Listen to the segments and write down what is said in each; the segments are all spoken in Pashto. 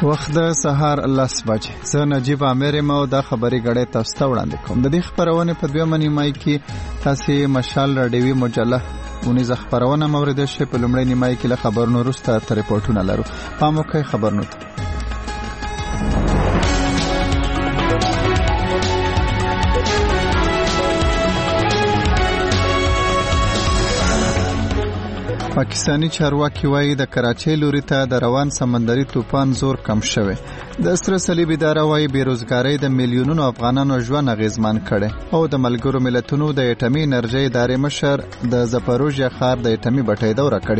وخت د سهار 10 بجې زه نجیب عامر مو د خبري غړې تاسو ته وړاندې کوم. د دې خبرونه په دویمه نیمای کې تاسو مشال راډیوي مجله ونیز خبرونه مورید شي. په لومړی نیمای کې له خبرونو وروسته تر ریپورتونه لرو. پام وکړئ خبرونه. پاکستانی چارواکي وایي د کراچۍ لوري ته د روان سمندري طوفان زور کم شوی. د سره صلیب اداره وایي بیروزګاری د میلیونونو افغانانو ژوند اغیزمن کړي او د ملګرو ملتونو د اټومي انرژي ادارې مشر د زپروژیا ښار د اټومي بټۍ دوره کړې.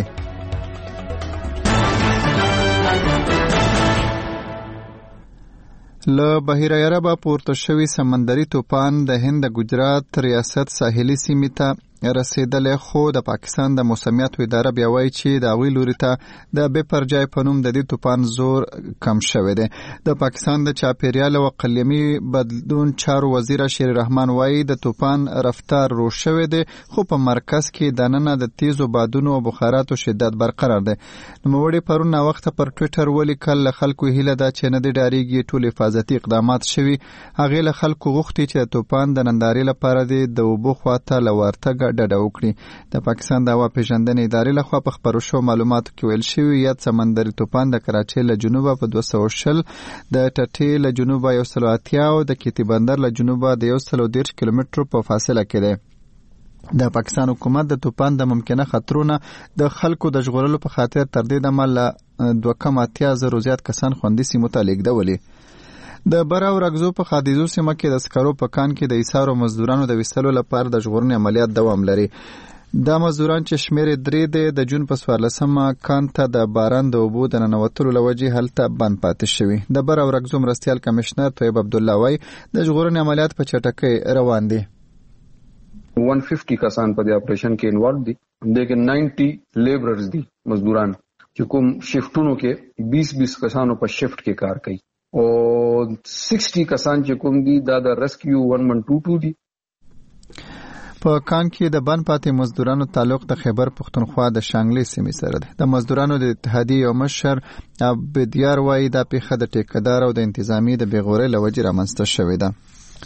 له بحیره عرب پورته شوی سمندري طوفان د هند د ګجرات ریاست ساحلي سیمې ته رسیدلې، خو د پاکستان د موسمیات اداره بیا وایي چې د هغوی لوري ته د بې پرجای په نوم د دې طوفان زور کم شوی دی. د پاکستان د چاپیریال او اقلیمي بدلون چارو وزیر شیر رحمان وایي د طوفان رفتار رو شوی دی، خو په مرکز کې دننه د تیزو بادونو او بخاراتو شدت برقرار دی. نوموړي پرون وخت پر ټوئیټر ولیکل خلکو هیله ده چې نه د ډاریږي ټول حفاظتي اقدامات شوي. هغه له خلکو غوښتي چې د طوفان د نندارې لپاره د اوبو خواته لورتګ ډډه وکړي. د پاکستان د هوا پیژندنې ادارې لخوا په خبرو شو معلوماتو کې ویل شوی یاد سمندري طوفان د کراچۍ له جنوبه په 260، د ټټې له جنوبه 180 او د کیتی بندر له جنوبه د 130 کیلومترو په فاصله کې دی. د پاکستان حکومت د طوفان د ممکنه خطرونو د خلکو د ژغورلو په خاطر تر دې دمه له 2.8 زیات کسان خوندي سیمو ته لیږدولي. د برا او رګزو په خادیزو سیمه کې د سکرو په کان کې د ایثارو مزدورانو د وستلو لپاره د ژغورنې عملیات دوام لري. دا مزدوران چې شمیر 3 دی د جون په 14مه کان ته د باران د اوبو د ننوتلو لوجې هلته بند پاتې شوی. د برا او رګزو مرستیال کمشنر طیب عبدالله وایي د ژغورنې عملیات په چټکۍ روان دي. 150 کسان په دې اپریشن کې انوالو دي، لیکن 90 لیبررز دي مزدوران چې کوم شفټونو کې 20 کسانو په شفټ کې کار کوي او 60 کسان چې کوم دي دا د ریسکیو 1122 دي. په کان کې د بند پاتې مزدورانو تعلق د خیبر پختونخوا د شانګلې سیمې سره دی. د مزدورانو د اتحادیې یو مشر عبدیار وایي دا پیښه د ټیکدار او د انتظامی د بېغورۍ له وجې رامنځته شوې ده.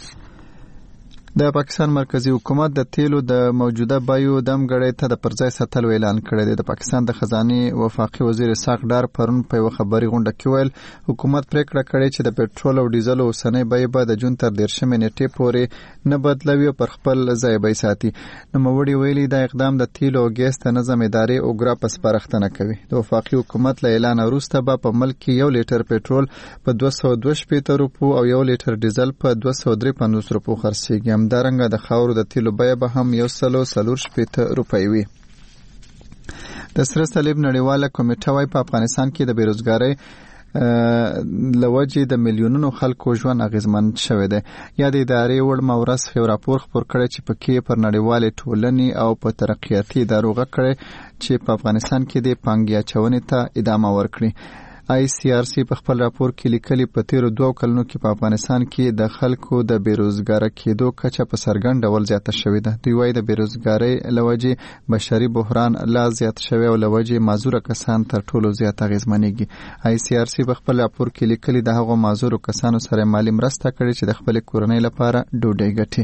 د پاکستان مرکزی حکومت د تیلو د موجوده بیو دمګړۍ ته د پرځای ساتلو اعلان کړی دی. د پاکستان د خزانه وفاقي وزیر اسحاق ډار پرون په یو خبري غونډه کې ویل حکومت پریکړه کړې چې د پېټرول او ډیزل اوسنۍ بیې به د جون تر 13 نیټې پورې نه بدلوي او پر خپل ځای به ساتي. نوموړي ویلي دا اقدام د تیلو او ګیس د نظم ادارې اوګرا په سپارښتنه کوي. د وفاقي حکومت له اعلان وروسته به په ملک کې 1 لیټر پېټرول په 222 روپو او 1 لیټر ډیزل په 253 روپو خرڅېږي. همدارنګه د خاورو د تیلو بیه به هم 140 روپۍ وي. د سره صلیب نړیواله کمیټه وايي په افغانستان کې د بیروزګاری لوجې د میلیونونو خلکو ژوند اغیزمن شوی دی. یا د ادارې وړ مورس یو راپور خپور کړی چې پکې پر نړیوالې ټولنې او په ترقیاتي ادارو غږ کړی چې په افغانستان کې د پانګې اچونې ته ادامه ورکړي. ICRC په خپل راپور کې لیکلي په تیرو 2 کلونو کې په افغانستان کې د خلکو د بیروزګار کېدو کچه په څرګند ډول زیاته شوې ده. دوی وايي د بیروزګاری لوجې بشري بحران لا زیات شوی او لوجې معذور کسان تر ټولو زیات اغیزمنېږي. ICRC په خپل راپور کې لیکلي د هغو معذور کسانو سره مالی مرسته کړې چې د خپل کورنۍ لپاره ډوډۍ ګټي.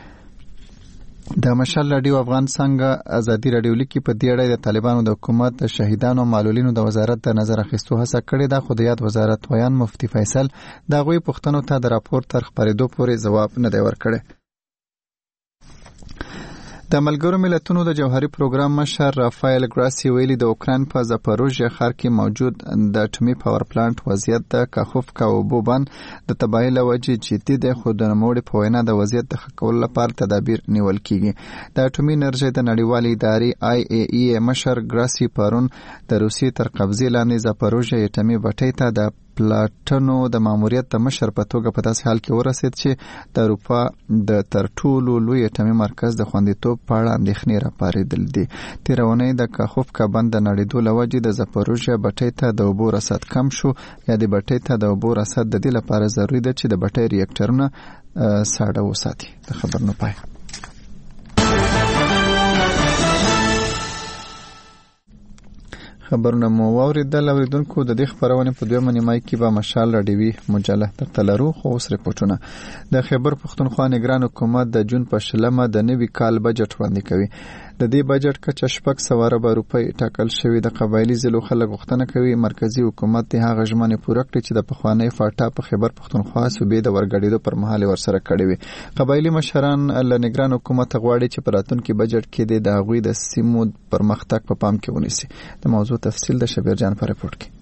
د مشال راډیو افغان څنګه ازادي راډیو لیکي په دې اړه د طالبانو د حکومت د شهیدانو او معلولینو د وزارت د نظر اخیستو هڅه کړې ده، خو د یاد وزارت ویان مفتی فیصل د هغوی پوښتنو ته د راپور تر خپرېدو پورې ځواب نه دی ورکړی. د ملګرو ملتونو د جوهري پروګرام مشر رافایل ګراسي ویلي د اوکراین په زپروژیا ښار کې موجود د اټومي پاور پلانټ وضعیت د کاخوفکا اوبو بند د تباهۍ له وجې جدي دی، خو د نوموړي په وینا د وضعیت د ښه کولو لپاره تدابیر نیول کیږي. د اټومي انرژۍ د نړیوالې ادارې IAEA مشر ګراسي پرون د روسیې تر قبضې لاندې زپروژیا اټومي بټۍ ته د پلاټنو د ماموریت د مشر په توګه په داسې حال کې ورسید چې د اروپا د تر ټولو لوی اټومي مرکز د خوندیتوب په اړه اندېښنې راپارېدل دي. تېره اونۍ د کاخوفکا بند د نړېدو له وجې د زپروژیا بټۍ ته د اوبو رسد کم شو. یا د بټۍ ته د اوبو رسد د دې لپاره ضروري ده چې د بټۍ ریاکټرونه ساړه وساتي. د خبرونو پای. خبرونه مو واوریدل. اوریدونکو د دې خبرونه په دویمه نیمه کې به مشال راډیوي مجله درته لرو. خو اوس ریپورټونه. د خیبر پښتونخوا نگران حکومت د جون په شلمه د نوي کال بجټ وړاندې کوي. د دې بجټ کچه 600 روپۍ ټاکل شوی. د قبایلی ضلعو خلک غوښتنه کوي مرکزی حکومت د هغه ژمنې پوره کړي چې د پخوانی فاټا په خیبر پښتونخوا صوبې د ورګړېدو پر مهال ورسره کړې وي. قبایلی مشران له نگران حکومت غواړي چې په راتلونکي بجټ کې د هغوی د سیمو پرمختګ په پام کې ونیسي. د موضوع تفصیل د شبیر جان په ریپورت کې.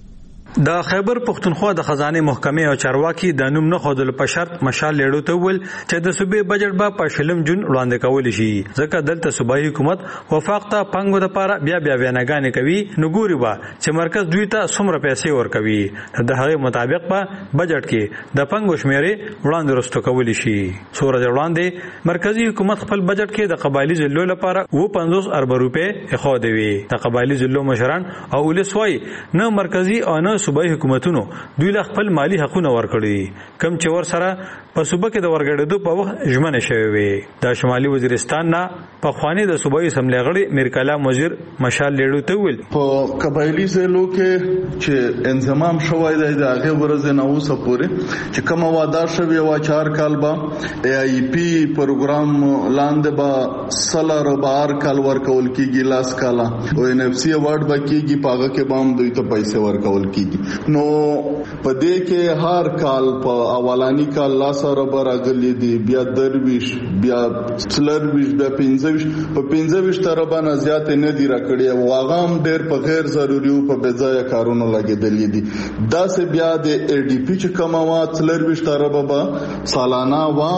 د خیبر پښتونخوا د خزانه محکمې او چارواکي د نوم نه خودل په شرط مشال لیړو ته ول چې د صوبې بجټ به په شلم جون وړاندې کول شي. ځکه دلته صوبایي حکومت وفاق ته پنګو د پاره بیا ویناګانې کوي. نو ګوري با چې مرکز دوی ته څومره پیسې ورکوي. د هغه مطابق په بجټ کې د پنګو شمیرې وړاندې رستو کول شي. سورج وړاندې مرکزی حکومت خپل بجټ کې د قبایلی ضلعو لپاره 50 ارب روپے خو دی. د قبایلی ضلعو مشران او ولسوي نه مرکزی او نه صوبایي حکومتونو دوی له خپل مالی حقونه ورکړي کم چې ور سره په صوبه کې د ورګړېدو په وخت ژمنه شوی وي. د شمالي وزیرستان نه په خواني د صوبایي اسمبلی غړي میر کلام وزیر مشال لیړو ته ویل په قبایلی ضلعو کې چې انضمام شوی دی د هغه ورځ نه اوسه پورې چې کوم واده شوی و 4 کال به ای پی پروګرام لاندې به سلر بار کال ورکول کیږي لاس کاله او ان اف سی اوارډ به کیږي پاګه کې بام دوی ته پیسې ورکول کیږي. نو په دې کې هر کال په اولانی کال لاس سره راغلي دي بیا درویش بیا سلرویش بیا 25 په 25 تربانه زیات نه دی راکړي او هغه هم ډېر په غیر ضروري او په بځای کارونو لګیدلې دي. دا سه بیا د ای ډی پی چې کومه سلرویش تربه سالانه وا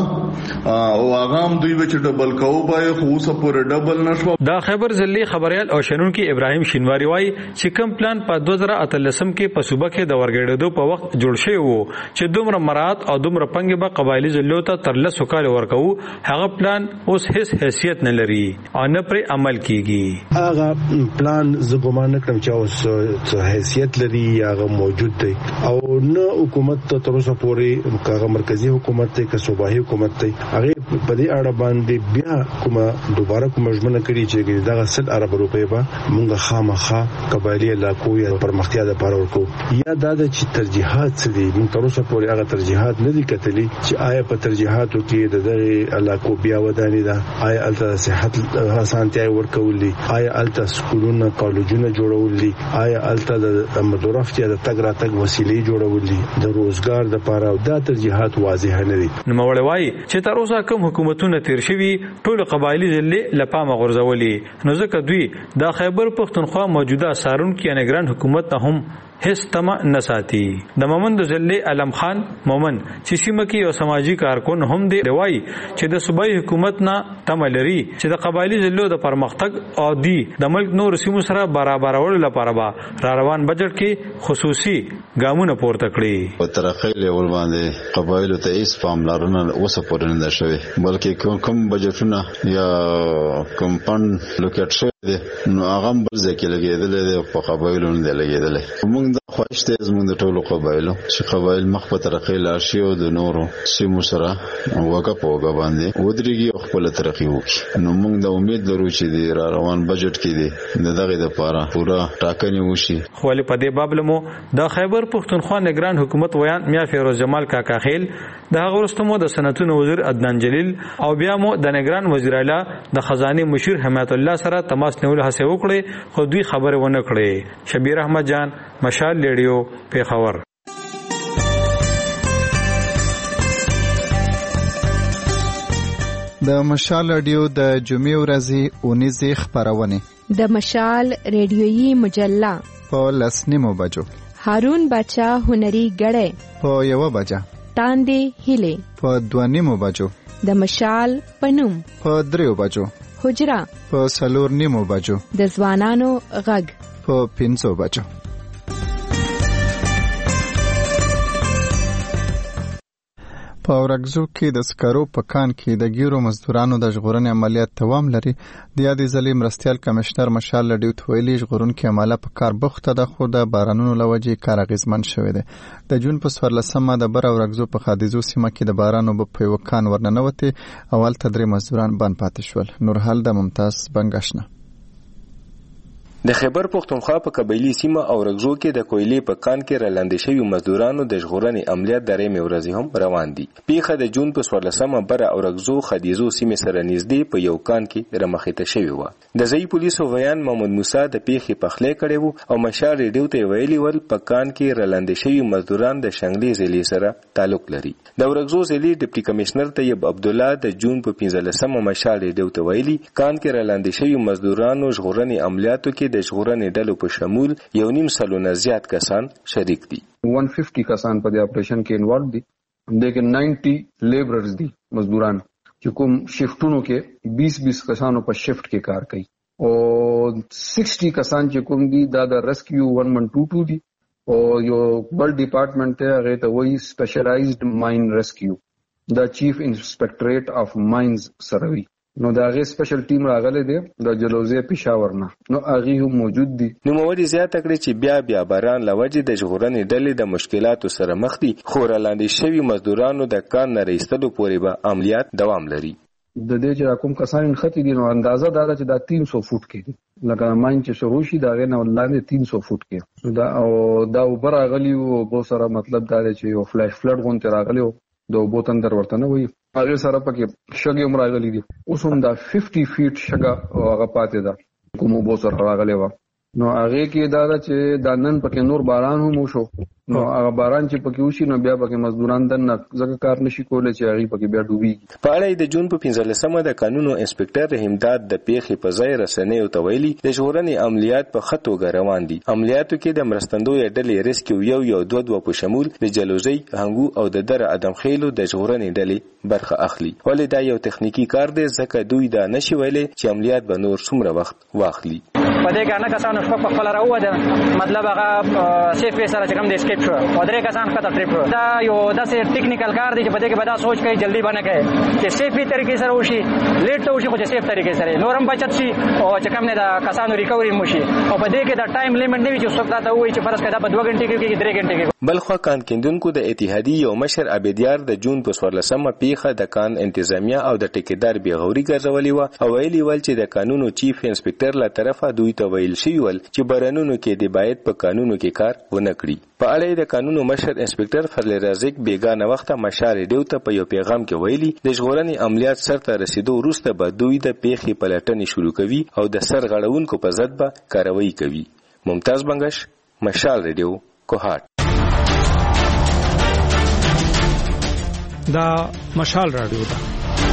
او هغه هم دوی وچ ډبل کوو به خو اوسه پورې ډبل نشو. دا خبر ځلې خبريال او شنونکو ابراهيم شینواری وای چې کوم پلان په 2013 کې په صوبه کې د ورګړېدو په وخت جوړ شوی وو چې دومره مراد او دومره پنګ به قبایلی ضلعو ته تر لسو کال ورکو. هغه پلان اوس هیڅ حیثیت نه لري او نه پر عمل کیږي. هغه پلان زګومان کړم چې اوس حیثیت لري هغه موجود دی او نه حکومت ته تر اوسه پورې هغه مرکزی حکومت ته که صوبایي حکومت ته هغه په دې اړه باندې بیا کومه دوباره کومه ژمنه کړي چې دغه 100 ارب روپۍ به مونږه خامخا قبایلی علاقو یا پرمختیا لپاره ورکو. یا دا چې ترجیحات څه دي مونږ تر اوسه پورې هغه ترجیحات نه دي کتلي چې آیا په ترجیحاتو کې د دغه علاقو بیا ودانې ده آیا الته صحت اسانتیا ورکول دي آیا الته سکولونه کالجونه جوړول دي آیا الته د مدرفتیا د تګ راتګ وسیلې جوړول دي د روزګار د لپاره. دا ترجیحات واضح نه دي. نو مولوي چې تر اوسه کوم حکومتونه تیر شوي ټول قبایلی ضلع لپاره غورځولي. نو ځکه دوی د خیبر پښتونخوا موجوده سارونکو نگران حکومت ته هم هیڅ تمه نه ساتي. د مومند ضلع علم خان مومن چې سیمه کې یو سماجی کارکون هم دی روای چې د صوبایي حکومت نه تمه لري چې د قبایلی ضلعو د پرمختګ او دی د ملک نور سیمو سره برابرولو لپاره به روان بجټ کې خصوصي ګامونه پورته کړي. په ترقۍ لیول باندې قبایلو ته هیڅ پاملرنه اوسه پورې نه شوی بلکې کوم بجټونه یا کوم فند لوکیټ شوی دی نو هغه بل ځای کې لګیدل دي په قبایلو نه لګیدل. موږ د خوښ ته زموږ د ټولو قبایلو چې قبایل مخ په ترقۍ لاړ شي او د نورو سیمو سره وګه پوګه باندې ودرېږي او خپل ترقۍ وکړي. نو موږ د امید لرو چې د روان بجټ کې دی دغه لپاره پوره ټاکنې وشي. خو له پدې بابلمو د خیبر پښتونخوا نگران حکومت ویان میا فیروز جمال کاکا خیل د هغه ورستمو د صنعتونو وزیر عدنان جلیل او بیا مو د نگران وزیر اعلی د خزانه مشیر حمایت الله سره تماس نیول هڅه وکړي خو دوی خبره ونه کړې. شبیر احمد جان مشال لیډیو پیښور. د مشال رادیو د جمعې ورځې اونیزه خبرونه د مشال ریډیویي مجله په 10:09 بجو هارون بچا هنري غړې په 1 بجه تاندې هیله په 2:09 بجو د مشال پنوم په 3 بجو حجرا په 4:09 بجو د ځوانانو غږ په 5 بجو. په اورګزو کې د سکرو په کان کې د ګیرو مزدورانو د ژغورنې عملیات دوام لري. د یادې ځلې مرستیال کمشنر مشال لډیو تویلی ژغورونکې عمله په کار بوخته ده خو د بارانونو له وجې کار اغیزمن شوی دی. د جون په 14مه د بر اورګزو په خادیزو سیمه کې د بارانو په یو کان ورننوتي اول تدری مزدوران بند پاتې شول. نورحال د ممتاز بنگشنه د خیبر پختونخوا په قبایلی سیمه او رګزو کې د کویلې په کان کې رالاندې شوی مزدورانو د ژغورنې عملیات درې مورزي هم روان دي. پیښه د جون په 14مه بر او رګزو خدیزو سیمه سره نږدې په یو کان کې رمخېته شوی و. د ځای پولیسو ویان محمد موسی د پیښې پخلې کړي وو او مشال ریډیو ته ویلي ول په کان کې رالاندې شوی مزدوران د شنګلې ضلع سره تعلق لري. د رګزو ضلع ډیپټي کمشنر طیب عبد الله د جون په 15مه مشال ریډیو ته ویلي کان کې رالاندې شوی مزدورانو ژغورنې عملیاتو کې د ژغورنې ډلو په شمول 1.5 نه زیات کسان شریک دي. 150 کسان په دې اپریشن کې انوالو دي. دغه 90 لیبررز دي مزدوران چې کوم شیفټونو کې 20 کسانو په شیفټ کې کار کوي او 60 کسان چې کوم دي دا د ریسکیو 1122 دي او یو بل ډپارټمنټ ته هغه ته وایي سپیشلایزډ ماین ریسکیو دا چیف انسپیکټریټ اف ماینز سروي. نو دا غي سپیشل ټیم راغله دي د جلوزه پېښور نه نو هغه هم موجود دي. نو موري زیاته کړی چې بیا باران لوجه د ژغورنې ډلې د مشکلاتو سره مخ دي خو رالاندې شوی مزدورانو د کان نه رېستلو پورې به عملیات دوام لري. د دې چې کوم کسان ختی دي نو اندازه دا چې دا 300 فوټ کې دي لکه ماین چې شروع شي دا غي نه لاندې 300 فوټ کې دا او دا اوپر راغلی او بو سره مطلب دا چې یو فلاش فلډ غونته راغلی د اوبو تندر ورته نه وي هغه سره پکې شګې هم راغلي دي. اوس هم دا 50 فیټ شګه هغه پاتې ده کوم اوبو سره راغلی و نو هغه کې دا چې د نن پکې نور باران هم وشو نو هغه باران چې پکې وشي نو بیا پکې مزدوران دنه ځکه کار نشي کولای چې هغه پکې بیا ډوبي. په اړه د جون په 15مه د قانونو انسپکټر رحیمداد د پیښې په ځای رسنۍ او تویلي د ژغورنې عملیات په خطوګه روان دي. عملیاتو کې د مرستندوی ډلې ریسکیو یو دوه په شمول د جلوزي هنګو او د در ادم خېلو د ژغورنې ډلې برخه اخلي. ولې دا یو تخنیکی کار دی ځکه دوی دا نشي ویلي چې عملیات به نور څومره وخت واخلي. په دې کې نه کسانو شپه په خپل راوځي مطلب هغه سیف سره چې کوم د اسکیپ شو او درې کسان کته ټریپ شو. دا یو داسې ټیکنیکل کار دی چې په دې کې به دا سوچ کوي جلدی باندې کوي چې سیفي طریقې سره وشي لیټ ته وشي خو چې سیف طریقې سره نورم بچت شي او چې کوم نه د کسانو ریکوري موشي او په دې کې دا ټایم لیمټ نه وي چې څوک راته وایي چې فرض کړه په 2 غنټې کې 3 غنټې کې. بلخوا کان کیندونکو د اتحادیې یو مشر عبیدیار د جون په 14مه پیښه د کان انتظامیه او د ټیکدار بیغوري ګرځولې و او ویلي ول چې د قانونو چیف انسپکټر له طرفه دوی ته ویل شي ول چې بارانونو کې د باید په قانونو کې کار ونه کړي. په اړه د قانونو مشر انسپکټر فضل رازق بیگانه وخت مشال ریډیو ته په یو پیغام کې ویلي د ژغورنې عملیات سرته رسیدو وروسته به دوی د پیښې پلټنې شروع کوي او د سر غړونکو په ضد به کاروایی کوي. ممتاز بنگش، مشال ریډیو، کوهات. دا مشال رادیو ده.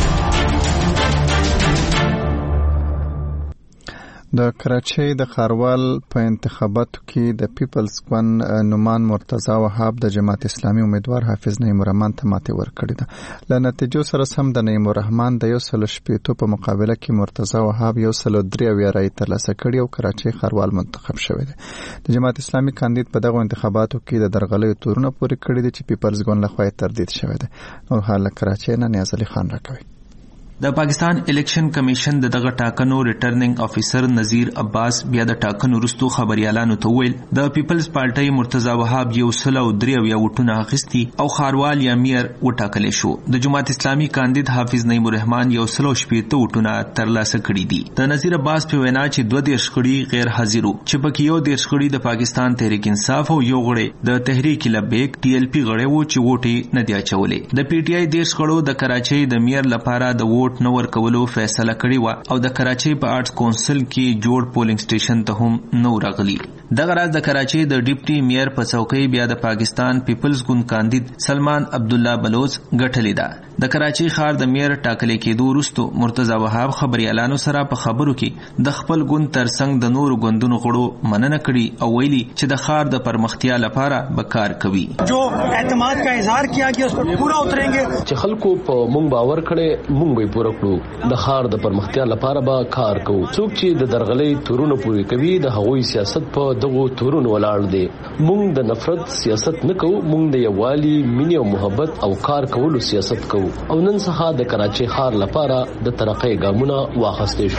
د کراچۍ د ښاروال په انتخاباتو کې د پیپلز ګوند نومان مرتضی وهاب د جماعت اسلامي امیدوار حافظ نعیم الرحمن ته ماتې ورکړې ده. له نتیجو سره سم د نعیم الرحمن د 160 په مقابله کې مرتضی وهاب 103 رای ترلاسه کړي او کراچۍ ښاروال منتخب شوی دی. د جماعت اسلامي کاندید په دغه انتخاباتو کې د درغلیو تورونه پورې کړي دي چې پیپلز ګوند لخوا تردید شوی دی. نور حال کراچۍ نه نیاز علي خان راکوي. د پاکستان الیکشن کمیشن دغه ټاکنو ریټرننګ افیسر نذیر عباس بیا د ټاکنو وروسته خبريالانو ته ویل د پیپلز پارټي مرتضی وهاب 103 وټونه اخیستي او ښاروال یا میر وټاکل شو. د جماعت اسلامي کاندید حافظ نعیم الرحمن 160 وټونه ترلاسه کړي دي. د نذیر عباس په وینا چې 2 غړي غیر حاضرو چې پکې یو 10 غړي د پاکستان تحریک انصاف او یو غړي د تحریک لبیک TLP غړي وو چې ووټي نه دی اچولې. د PTI 10 غړو د کراچۍ د میر لپاره د نو ورکولو فیصله کړې و او د کراچۍ په آرټس کونسل کې جوړ پولینګ سټیشن ته هم نو راغلی. دغه راز د کراچۍ د ډیپټي میر په څوکۍ بیا د پاکستان پیپلز ګوند کاندید سلمان عبد الله بلوچ ګټلې ده. د کراچۍ ښار د میر ټاکلې کېدو وروسته مرتضی وهاب خبريالانو سره په خبرو کې د خپل ګوند ترڅنګ د نورو ګوندونو غړو مننه کړي او ویلي چې د ښار د پرمختیا لپاره به کار کوي. جو اعتماد کا اظهار کیا کہ اس پر پورا اترेंगे چې خلکو په مونږ باور کړي مونږ به پورا کړو. د ښار د پرمختیا لپاره به کار کوو. څوک چې د درغلې تورونه پوری کوي د هغوی سیاست په دغه تورونو ولاړ دي. مونږ د نفرت سیاست نه کوو. مونږ د یووالي مینې او محبت او کار کولو سیاست کوو او نن څخه د کراچۍ ښار لپاره د ترقۍ ګامونه واخیستل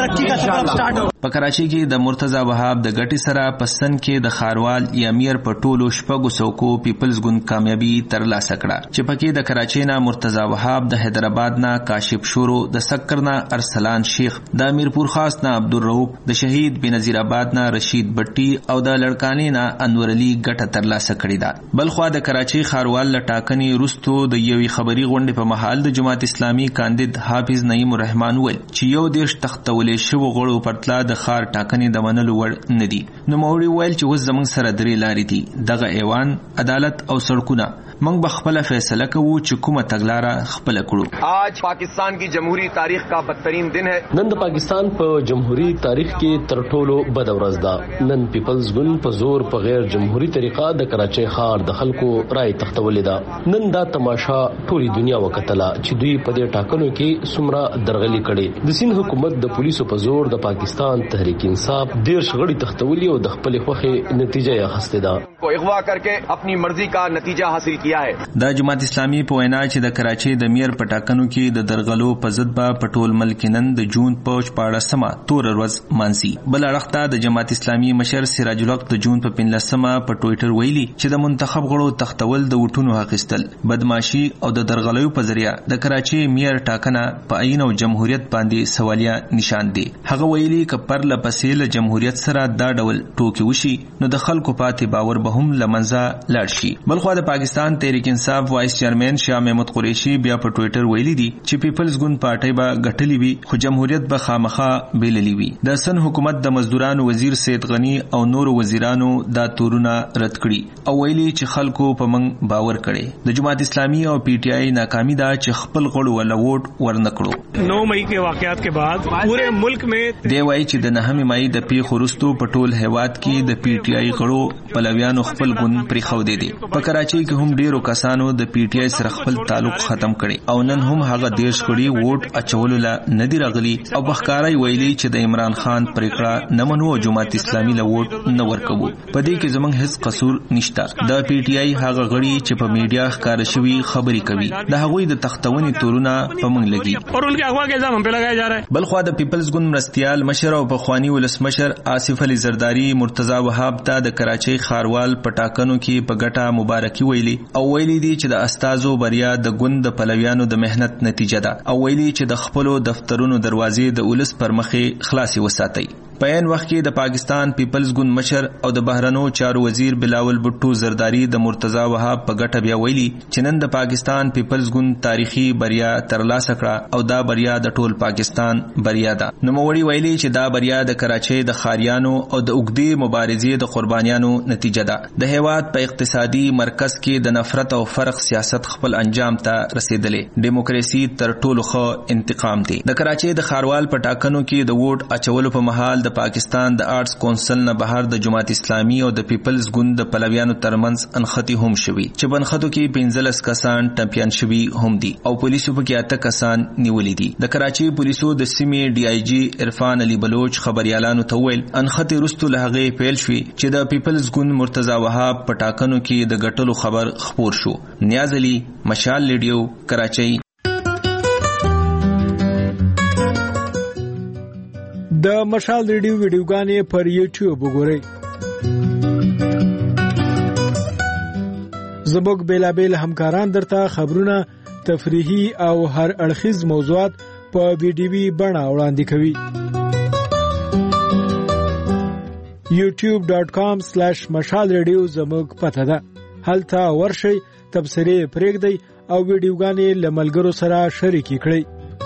شو. په کراچۍ کې د مرتضی وهاب د ګټي سره پسن کې د ښاروال یا میر په ټولو شپږو څوکو پیپلز ګوند کامیابی ترلاسه کړه چې پکې د کراچۍ نه مرتضی وهاب د حیدرآباد نه کاشف شورو د سکرنا ارسلان شیخ د میرپور خاص نا عبدالرؤف د شهید بنظیر آباد نا رشید بټي او د لړکانی نا انور علي ګټه ترلاسه کړې ده. بلخوا د کراچي ښاروال لټاکنې رستو د یوې خبري غونډې په محل د جماعت اسلامي کاندید حافظ نعیم الرحمن ویل چې یو دیش تختولې شو غړو پرتلا د ښار ټاکنې د منلو وړ ندي. نو موري ویل چې وز زمون سره درې لارې دي، دغه ایوان، عدالت او سړکونه. منگ بخپل فیصلہ کوو چې کومه تګلاره خپل کړو. آج پاکستان کی جمہوری تاریخ کا بدترین دن ہے. نن د پاکستان په جمهوریت تاریخ کې تر ټولو بد ورځ ده. نن پیپلز ګوند په زور په غیر جمهوری طریقه د کراچۍ ښار د خلکو رائے تختولې ده. نن دا تماشا ټولي دنیا وکتله چې دوی په دې ټاکنو کې څومره درغلي کړي. د سند حکومت د پولیسو په زور د پاکستان تحریک انصاف ډیر شغړی تختولي او د خپل خوخه نتیجه یې اخیسته ده. کو اغوا کرکے اپنی مرضی کا نتیجہ حاصل کیا ہے. د جماعت اسلامي په وینا چې د کراچۍ د میر په ټاکنو کې د درغلو په ضد به په ټول ملک نن د جون په 14مه تور ورځ مانسي. بل اړخته د جماعت اسلامي مشر سراج الحق د جون په 15مه په ټوئیټر ویلي چې د منتخب غړو تختول د وټونو حقیقتل بدمعشي او د درغلو په ذریعہ د کراچۍ میر ټاکنه په عین او جمهوریت باندې سوالیه نشان دی. هغه ویلي ک پر لپسې له جمهوریت سره دا ډول ټوکی وشي نو د خلکو پاتې باور به هم لمنځه لاړ شي. بلخو د پاکستان تحریک انصاف وایس چیرمن شاه محمود قریشي بیا په ټوئیټر ویلي دي چې پیپلز ګوند پارټي به ګټلې وي خو جمهوریت به خامخا بیللی وي. د سن حکومت د مزدورانو وزیر سید غنی او نور وزیرانو دا تورونه رد کړي او ویلي چې خلکو په منګ باور کړي. د جماعت اسلامي او پی ټی آی ناکامي دا چې خپل غړو ولا ووټ ورنکړو. 9 مئی کے واقعات کے بعد پورے ملک میں دی وایي چې د 9 مئی د پیښو وروسته په ټول هیواد کې د پی ټی آی غړو پلویانو خپل ګوند پرې خو دي. په کراچۍ کې هم ډیرو کسانو د پی ټی آی سره خپل تعلق ختم کړي او نن هم هغه دیش کړي ووټ اچولو لا ندی راغلي او بخکارای ویلي چې د عمران خان پریکړه نه منو او جماعت اسلامي له ووټ نه ورکوي. په دې کې زمونږ هیڅ قصور نشته. د پی ټی آی هغه غړي چې په میډیا ښکار شوی خبري کوي د هغوی د تختونې تورونه په موږ لګي اور ان کے اغوا کے الزام هم په لگایا جا رہا ہے. بلخوا د پیپلز ګوند مرستیال مشر او پخوانی ولسمشر آصف علي زرداری مرتضی وهاب ته د کراچۍ ښاروال په ټاکنو کې په ګټه مبارکي ویلي او ویلي دي چې د استازو بریا د ګوند د پلویانو د مهنت نتیجه ده او ویلي چې د خپل دفترونو دروازې د ولس پر مخې خلاصي وساتي. په عین وخت کې د پاکستان پیپلز ګوند مشر او د بهرنو چارو وزیر بلاول بټو زرداری د مرتضی وهاب په ګټه بیا ویلي چې نن د پاکستان پیپلز ګوند تاریخي بریا ترلاسه کړه او دا بریا د ټول پاکستان بریا ده. نوموړي ویلي چې دا بریا د کراچۍ د خاریانو او د اوږدې مبارزې د قربانیانو نتیجه ده. د هیواد په اقتصادي مرکز کې د نفرت او فرق سیاست خپل انجام ته رسیدلې. دیموکراسي تر ټولو ښه انتقام دی. د کراچۍ د ښاروال په ټاکنو کې د ووټ اچولو په مهال د پاکستان د آرټس کونسل نه بهر د جماعت اسلامي او د پیپلز ګوند د پلویانو ترمنځ انختی هم شوي چې بنخطو کې 15 کسان ټمپیان شوي هم دي او پولیسو په 8 کسان نیولې دي. د کراچۍ پولیسو د سیمې ډي آی جی عرفان علي بلوچ خبريالانو ته ویل انختی رستو له هغه پیل شوي چې د پیپلز ګوند مرتضی وهاب په ټاکنو کې د ګټلو خبر خبر شو. نیاز علي، مشال ریډیو، کراچۍ. د مشال ریډیو ویډیوګانې پر یوټیوب وګورئ. زموږ بیلابیل همکاران درته خبرونه، تفریحي او هر اړخیز موضوعات په ویډیوي بڼه وړاندې کوي. youtube.com/مشال ریډیو زموږ پته ده. هلته ورشئ، تبصرې پرېږدئ او ویډیوګانې له ملګرو سره شریکې کړئ.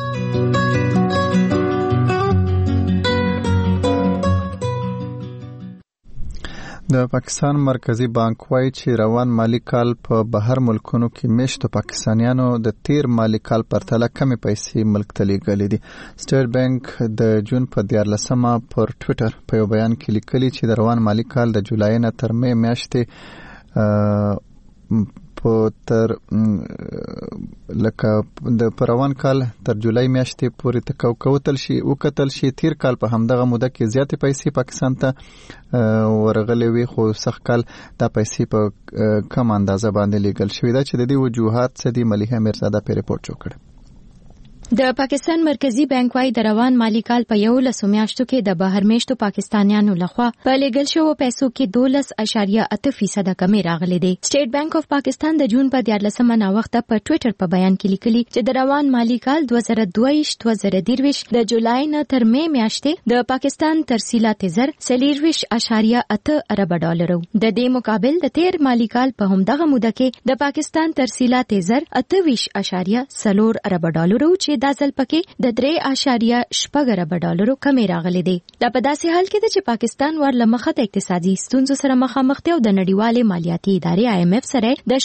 د پاکستان مرکزی بانک وايي چې روان مالی کال په بهر ملکونو کې میشتو پاکستانیانو د تیر مالی کال پرتله کمې پیسې ملک ته لیږلې دي. سټیټ بانک د جون په 14مه پر ټوئیټر په یو بیان کې لیکلي چې د روان مالی کال د جولای نه تر مې میاشتې په تر لکه د پروان کال تر جولای میاشتې پورې وکتل شي تیر کال په همدغه موده کې زیاتې پیسې پاکستان ته ورغلې وي خو سخت کال دا پیسې په کم اندازه باندې لیږل شوې ده چې د دې وجوهات څه دي. ملیحه میرزاده په ریپورت جوړ کړ. د پاکستان مرکزی بانک وايي د روان مالی کال په 11 میاشتو کې د بهر میشتو پاکستانیانو لخوا په لګل شوو پیسو کې 12.8% کمی راغلي دي. سټیټ بانک اف پاکستان د جون په 14 نا وخت په ټوئیټر په بیان کې لیکلي چې د روان مالی کال 2022-2023 د جولای نه تر می میاشتې د پاکستان ترسیلات زر 40.8 ارب ډالر د دې مقابل د تیر مالی کال په همدغه موده کې د پاکستان ترسیلات زر 28.4 ارب ډالر چې دا ځل پکې د 3.8 ارب ډالر کمی راغلي دي. دا په داسې حال کې چې پاکستان ور لمخه د اقتصادي ستونزو سره مخامخ دی او د نړیوالې مالیاتي ادارې IMF سره د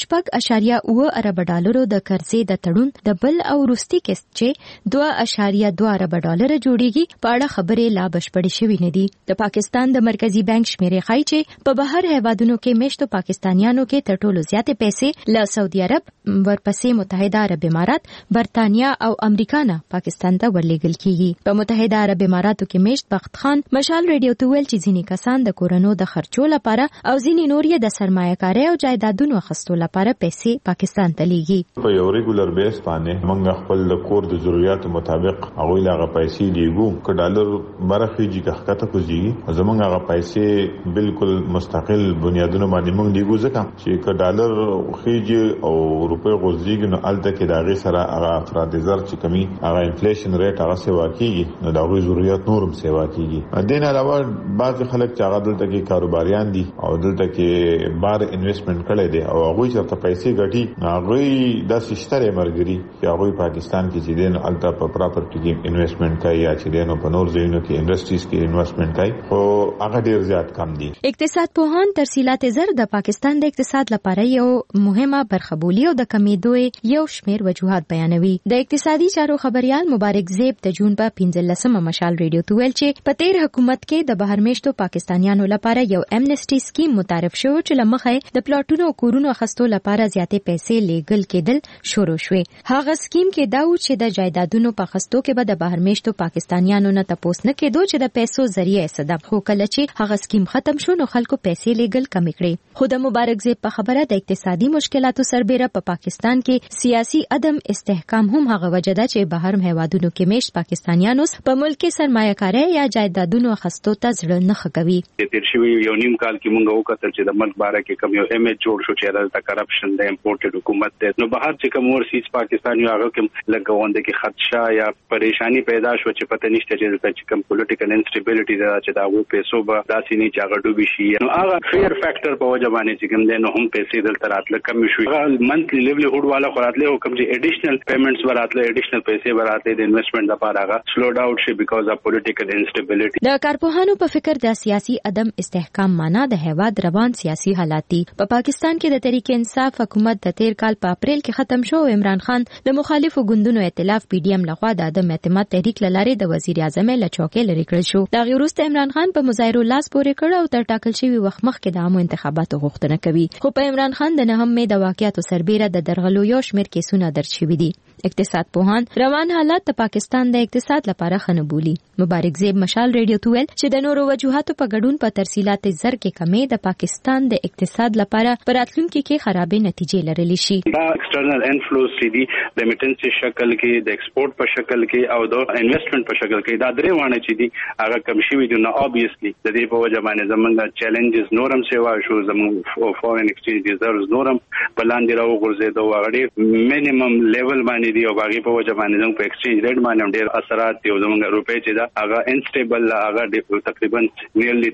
8.2 ارب ډالر د قرضې د تړون د بل او روستي قسط چې 2.2 ارب ډالر جوړیږي په اړه خبرې لا بشپړې شوې نه دي. د پاکستان د مرکزی بانک شمیرې ښایي چې په بهر هیوادونو کې میشتو پاکستانیانو کې تر ټولو زیاتې پیسې له سعودي عرب، ورپسې متحده عرب امارات، برتانیا او امریکا نه پاکستان ته ورلېږل کیږي. په متحده عرب اماراتو کې میشت بخت خان مشال ریډیو ته ویل چې ځینې کسان د کورونو د خرچو لپاره او ځینې نور یې د سرمایه کاري او جایدادونو اخیستو لپاره پیسې پاکستان ته لیږي. په یو ریګولر بیس باندې موږ خپل د کور د ضرورتو مطابق هغه لاغه پیسې لیږو. ک ډالر برخه جی کخته کوزي زمونږ هغه پیسې بالکل مستقل بنیادونو باندې موږ لیږو ځکه چې ک ډالر خېږي او روپے غوځيږي نو الته کې داغه سره هغه افراد زر چې کمی هغه انفلیشن ریټ هغه سیوا کیږي نو دا غوي ضرورت نورم سیوا کیږي. دین علاوه بعض خلک چې هغه دلته کې کاروباریان دي او دلته کې بار انویسټمنٹ کړي دي او هغه چې پیسې ګټي هغه د سشتره مرګري چې هغه پاکستان کې چې دین الته په پراپرټي کې انویسټمنٹ کوي یا چې دین په نور ځایونو کې انډستریز کې انویسټمنٹ کوي خو هغه ډیر زیات کم دي. اقتصاد پوهان ترسیلات زر د پاکستان د اقتصاد لپاره یو مهمه برخه بولي او د کمیدوی یو شمیر وجوهات بیانوي. د اقتصادي چارو خبريال مبارک زیب د جون په 15 مشال ریډیو ته ویل چې په تیر حکومت کې د بهر میشتو پاکستانیانو لپاره یو امنیسټي سکیم متعارف شو چې لمخې د پلاټونو او کورونو اخیستو لپاره زیاتې پیسې لیږل کېدل شروع شوې. هغه سکیم کې دا و چې د جایدادونو په اخیستو کې به د بهر میشتو پاکستانیانو نه تپوس نه کېدو چې د پیسو ذریعہ صدق خو کله چې هغه سکیم ختم شو نو خلکو پیسې لیږل کم کړي. خو د مبارک زیب په خبره د اقتصادي مشکلاتو سربېره په پاکستان کې سیاسي عدم استحکام هم هغه وجه ده چې بهر هیوادونو کې میشت پاکستانیانو په ملک کې سرمایه کاري یا جایدادونو اخیستو ته ځړ نه خګوي. تیر شوی یو نیم کال کې مونږ وکړل چې د ملک باره کې کوم یو امیج جوړ شو چې د کرپشن د امپورټډ حکومت ده نو بهر چې کوم ورسیز پاکستانیو هغه کې لګوند کې خدشه یا پریشانی پیدا شو چې پته نشته چې کوم پولیټیکل انسټیبিলিټی ده چې دا وو پیسو به داسې نه چې هغه ډوبي شي نو هغه فیر فیکٹر په وجه باندې چې کوم ده نو هم پیسې دلته راتله کم شو. منثلی لیولهډ والا خراتله حکم چې اډیشنل پیمنټس وراتله اډیشنل پیسې وراتله د انویسټمنٹ لپاره هغه سلو ډاون شي بیکاز اف پولیټیکل انسټیبিলিټی. د کارپوهانو په فکر د سیاسي عدم استحکام معنا د هیواد روان سیاسي حالات دي. په پاکستان کې د تحریک انصاف حکومت د تیر کال په اپریل کې ختم شو. عمران خان د مخالفو ګوندونو ائتلاف PDM لخوا د عدم اعتماد تحریک لاره د وزیر اعظم له چوکۍ لري کړل شو. دا غیرسته عمران خان په مظاهرو لاس پورې کړ او تر ټاکل شوی وخت مخکې د عامو انتخاباتو غوښتنه کوي. خو په عمران خان د نهم مې د واقعیتو سربېره د درغلو یو شمېر کیسونه درج شوي دي. اقتصاد پوهان روان حالات د پاکستان د اقتصاد لپاره خنه بولي. مبارک زیب مشال ریډیو ته ویل چې د نورو وجوهاتو په ګډون په ترسیلات زر کې کمی د پاکستان د اقتصاد لپاره په راتلونکي کې خرابې نتیجې لرلی شي. دا ایکسټرنل انفلوز چې دي د میټنس شکل کې د ایکسپورټ په شکل کې او د انویسټمنٹ په شکل کې دا درې وانه چې دي هغه کم شوي دي نو obviously د دې په وجه باندې زمونږ چیلنجز نورم سیوا شو زمونږ فورن ایکسچینج ریزرவ்ز نورم بلاندې راو غورځېدو هغه مینیمم لیول باندې دی او باقي په وجه باندې زموږ په ایکسچینج ریټ باندې ډېر اثرات دي او زموږ روپے چې دا هغه انسټیبل هغه تقریبا نیرلی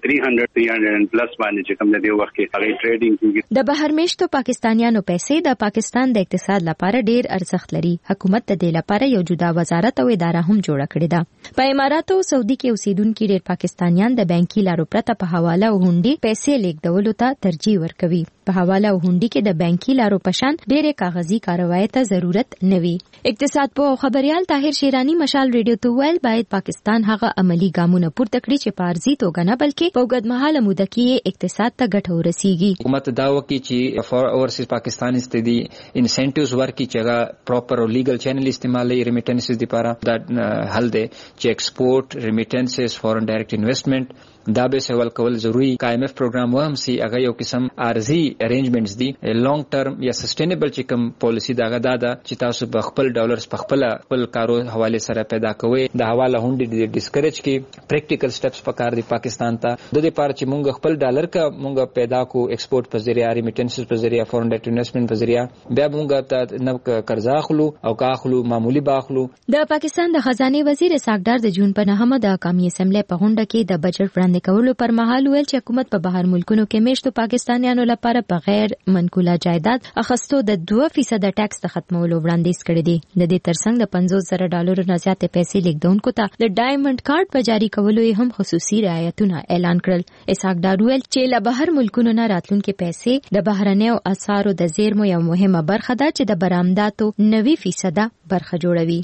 300 پلس باندې چې کوم دی وخت کې هغه ټریډینګ کیږي. د بهر میشتو پاکستانیانو پیسې د پاکستان د اقتصاد لپاره ډېر ارزښت لري. حکومت د دې لپاره یو جدا وزارت او اداره هم جوړه کړې ده. په اماراتو او سعودي کې اوسیدونکو ډېر پاکستانیان د بانکي لارو پرته په حواله او هونډي پیسې لیږدولو ته ترجیح ورکوي. په حواله او هونډي کې د بانکي لارو پشان ډېرې کاغذي کاروایی ته ضرورت نه وي. اقتصاد په خبريال طاهر شیرانی مشال ریډیو ته ویل باید پاکستان هغه عملی ګامونه پورته کړي چې په ارزي توګه نه بلکې په اوږدمهاله موده کې اقتصاد ته ګټه ورسیږي. حکومت دا وکړي چې فار اورسیز پاکستان استدي انسنټیوز ورکړي چې هغه پراپر او لیګل چینل استعمالي ریمیټنسز لپاره دا حل دی چې ایکسپورټ ریمیټنسز فورن ډایرکټ انویسټمنٹ دا به سوال کول ضروری. IMF پروګرام هم سي هغه یو قسم ارزي ارینجمنټس دي لانګ ټرم یا سسټینبل چې کوم پالیسی داغه دا چې تاسو په خپل ډالرز په خپل کارو حواله سره پیدا کوئ د حواله هونډي ډیسکریج کې پریکټیکل سټیپس پکار دي پاکستان ته د دې پاره چې مونږ خپل ډالر کا مونږ پیدا کو ایکسپورټ په ذریعہ ریمیټنسز په ذریعہ فورن ډایرکټ انویسټمنټ په ذریعہ بیا مونږ ته نو قرض اخلو او کاخلو معمولی باخلو. د پاکستان د خزانه وزیر اسحاق د جون په 9 د قومي اسمبلی په غونډه کې د بجټ وړاندې کولو پر مهال ویل چې حکومت په بهر ملکونو کې میشتو پاکستانیانو لپاره په غیر منقوله جایداد اخستو د 2% ټیکس د ختمولو وړاندیز کړی دی. د دې ترڅنګ د $50,000 نه زیات پیسې لیږدونکو ته د ډایمنډ کارت په جاری کولو هم خصوصي رعایتونه اعلان کړل. اسحاق ډار ویل چې له بهر ملکونو نه راتلونکي پیسې د بهرنیو اسعارو د زیرمو یو مهمه برخه ده چې د برآمداتو 90% برخه جوړوي.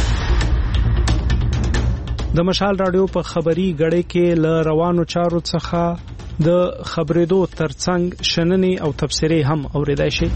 د مشال رادیو په خبري غړې کې ل روانو چارو څخه د خبرېدو ترڅنګ شننې او تبصرې هم اوریدای شي.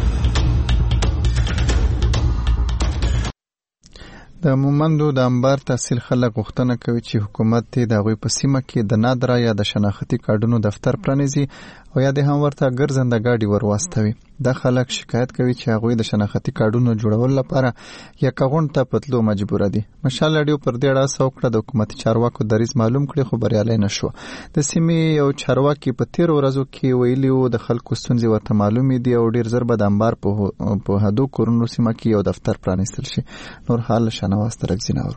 د مومندو د انبار تحصیل خلک غوښتنه کوي چې حکومت د هغوی په سیمه کې د نادره یا د شناختي کارډونو دفتر پرانیزي او یا د هم ورته ګرځنده ګاډي ورواستوي. دا خلک شکایت کوي چې هغوی د شناختي کارډونو جوړول لپاره یا کغون ته پتلو مجبور دي. مشال رادیو پر دې اړه څوکړه د حکومتي چارواکو دریځ معلوم کړي خو بریالي نشو. د سیمې یو چارواکي په 13 ورځو کې ویلي وو د خلکو ستونزې ورته معلومې دي او ډیر زر به د انبار په هدو کورونو سیمه کې یو دفتر پرانیستل شي. نور حال شنواست رګزیناور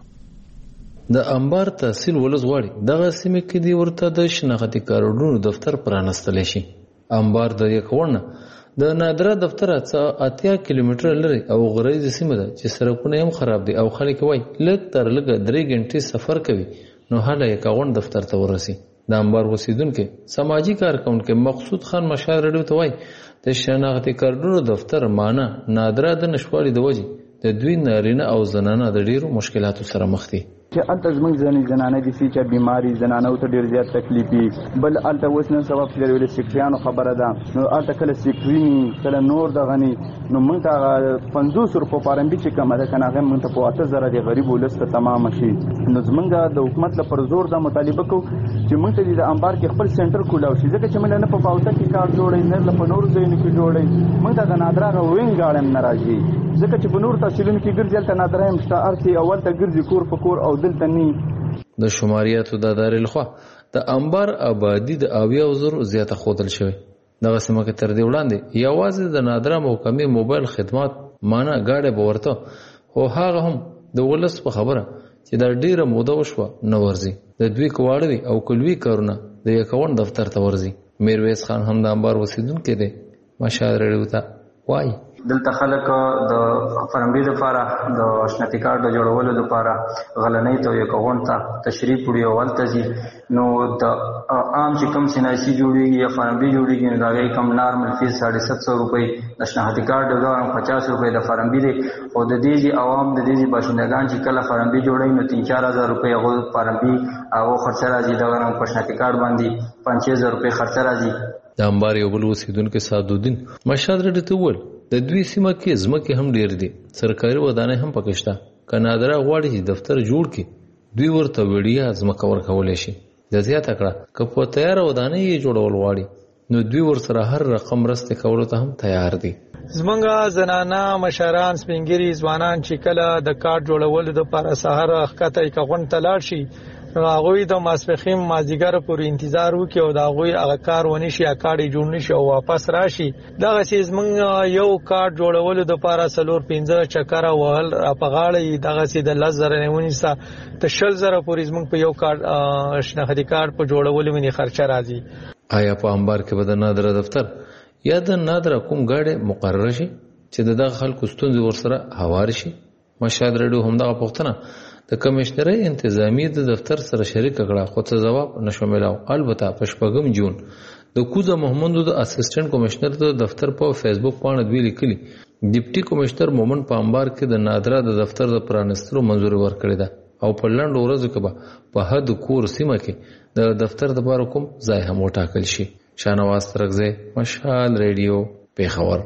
د انبار تحصیل ولز غواړي دغه سیمه کې دی ورته د شناختي کارډونو دفتر پرانستل شي. انبار د یکونه د نادره دفتر څخه 80 کیلومتر لري او غریزه سیمه ده چې سړکونه هم خراب دي او خلک وای لږ تر لږه 3 غنټې سفر کوي نو هله یکون دفتر ته ورسي. د انبار اوسیدونکو سماجی کارکونکو مقصود خان مشال رډو ته وای د شناختي کارډونو دفتر معنا نادره د نشوالي د وجې د دوی نارینه او زنانه د ډیرو مشکلاتو سره مخ دي. چې الته زموږ زنانه دي چې بیماری زنانه ته ډیر زیات تکلیفي بل الته وسنه سبب چې ویل سیکریانو خبره ده نو الته کله سیکرینی کله نور د غنی نو موږ ته 500 روپو پارمبي چې کومه ده کنه موږ ته په 8000 د غریب ولسته تمام شي. نو زمونږ د حکومت لپاره زور د مطالبه کو چې موږ ته د انبار کې خپل سنټر کولاو شي ځکه چې موږ نه په باوته کې کار جوړې نه په نور ځایونو کې جوړې موږ ته د نادره وینګ غاړم ناراضي ځکه چې په نور تحصیلونو کې ګرځل ته نادره هم شته ارتي اول ته ګرځي کور په کور او دلته ني. د شماریاتو د ادارې لخوا د انبار آبادی د 80,000 زیاته خودل شوی. دغه سیمه کې تر دې وړاندې یوازې د نادره محکمې موبایل خدمات معنا گاډه بورته او هغه هم د ولس په خبره چې دا ډیره موده وشوه نو ورزي د دوی کواړوي او کلوي کارونه د یکون دفتر ته ورزي. میرویس خان هم د انبار وسیدونکو دی مشال رډو ته وای دلته خلک د فرمبي لپاره د شناختي کارت د جوړولو لپاره غلنۍ ته یو کغون ته تشریف وړي او ولته زی نو د عام چې کم سیناسي جوړیږي یا فرمبي جوړیږي نو دا کم نارمل فیس 750 روپۍ د شناختي کارت د 50 روپۍ د فرمبي دی او د دې عوام د دې باشندگان چې کله فرمبي جوړي نو 3-4000 روپۍ هغه فرمبي او خرچه راځي دا په شناختي کارت باندې 5000 روپۍ خرچه راځي. د انبار یو بل اوسیدونکو سعدالدین مشال رډو ته ول د دوی سیمه کې ځمکې هم ډیر دي سرکاري ودانۍ هم پکې شته کنادره غواړي چې دفتر جوړ کړي دوی ورته وړیا ځمکه ورکولای شي. د زیاته کړه که په تیار ودانۍ جوړول غواړي نو دوی ورسره هر رقم رسته کولو ته هم تیار دي. زمونږ زنانه مشران سپینګری ځوانان چې کله د کارت جوړولو لپاره سحر خکته کغون تلاړ شي هغه د ماسپخیم مازیګر پورې انتظار وکي او دا هغه هغه کار ونی شي اکاډي جوړ نشي او واپس راشي. دغه سیز موږ یو کارت جوړولو د لپاره 4-5 چکر وهل په غاړه دغه سید لزر نه ونیسا ته 10000 پورې موږ په یو کارت شناختي کارت په جوړولو باندې خرچه راځي. آیا په انبار کې به د نادره دفتر یا د نادره کوم گاډي مقرر شي چې د خلکو ستونزې ورسره هوار شي؟ مشال رډو هم دغه پوښتنه د کمشنري انتظامی د دفتر سره شریک کړه خو څه جواب نشو ملاو. البته په 4 جون د کوزه محمد د اسسټنټ کمشنر د دفتر په فیسبوک باندې دوی لیکلي ډیپټي کمشنر مومن په انبار کې د نادره د دفتر د پرانستلو منځوري ورکړی ده او په لاندې ورځو کې په حد کور سیمه کې د دفتر د لپاره کوم ځای هم وټاکل شي. شانواز ترغزه مشال ریډیو پیښور.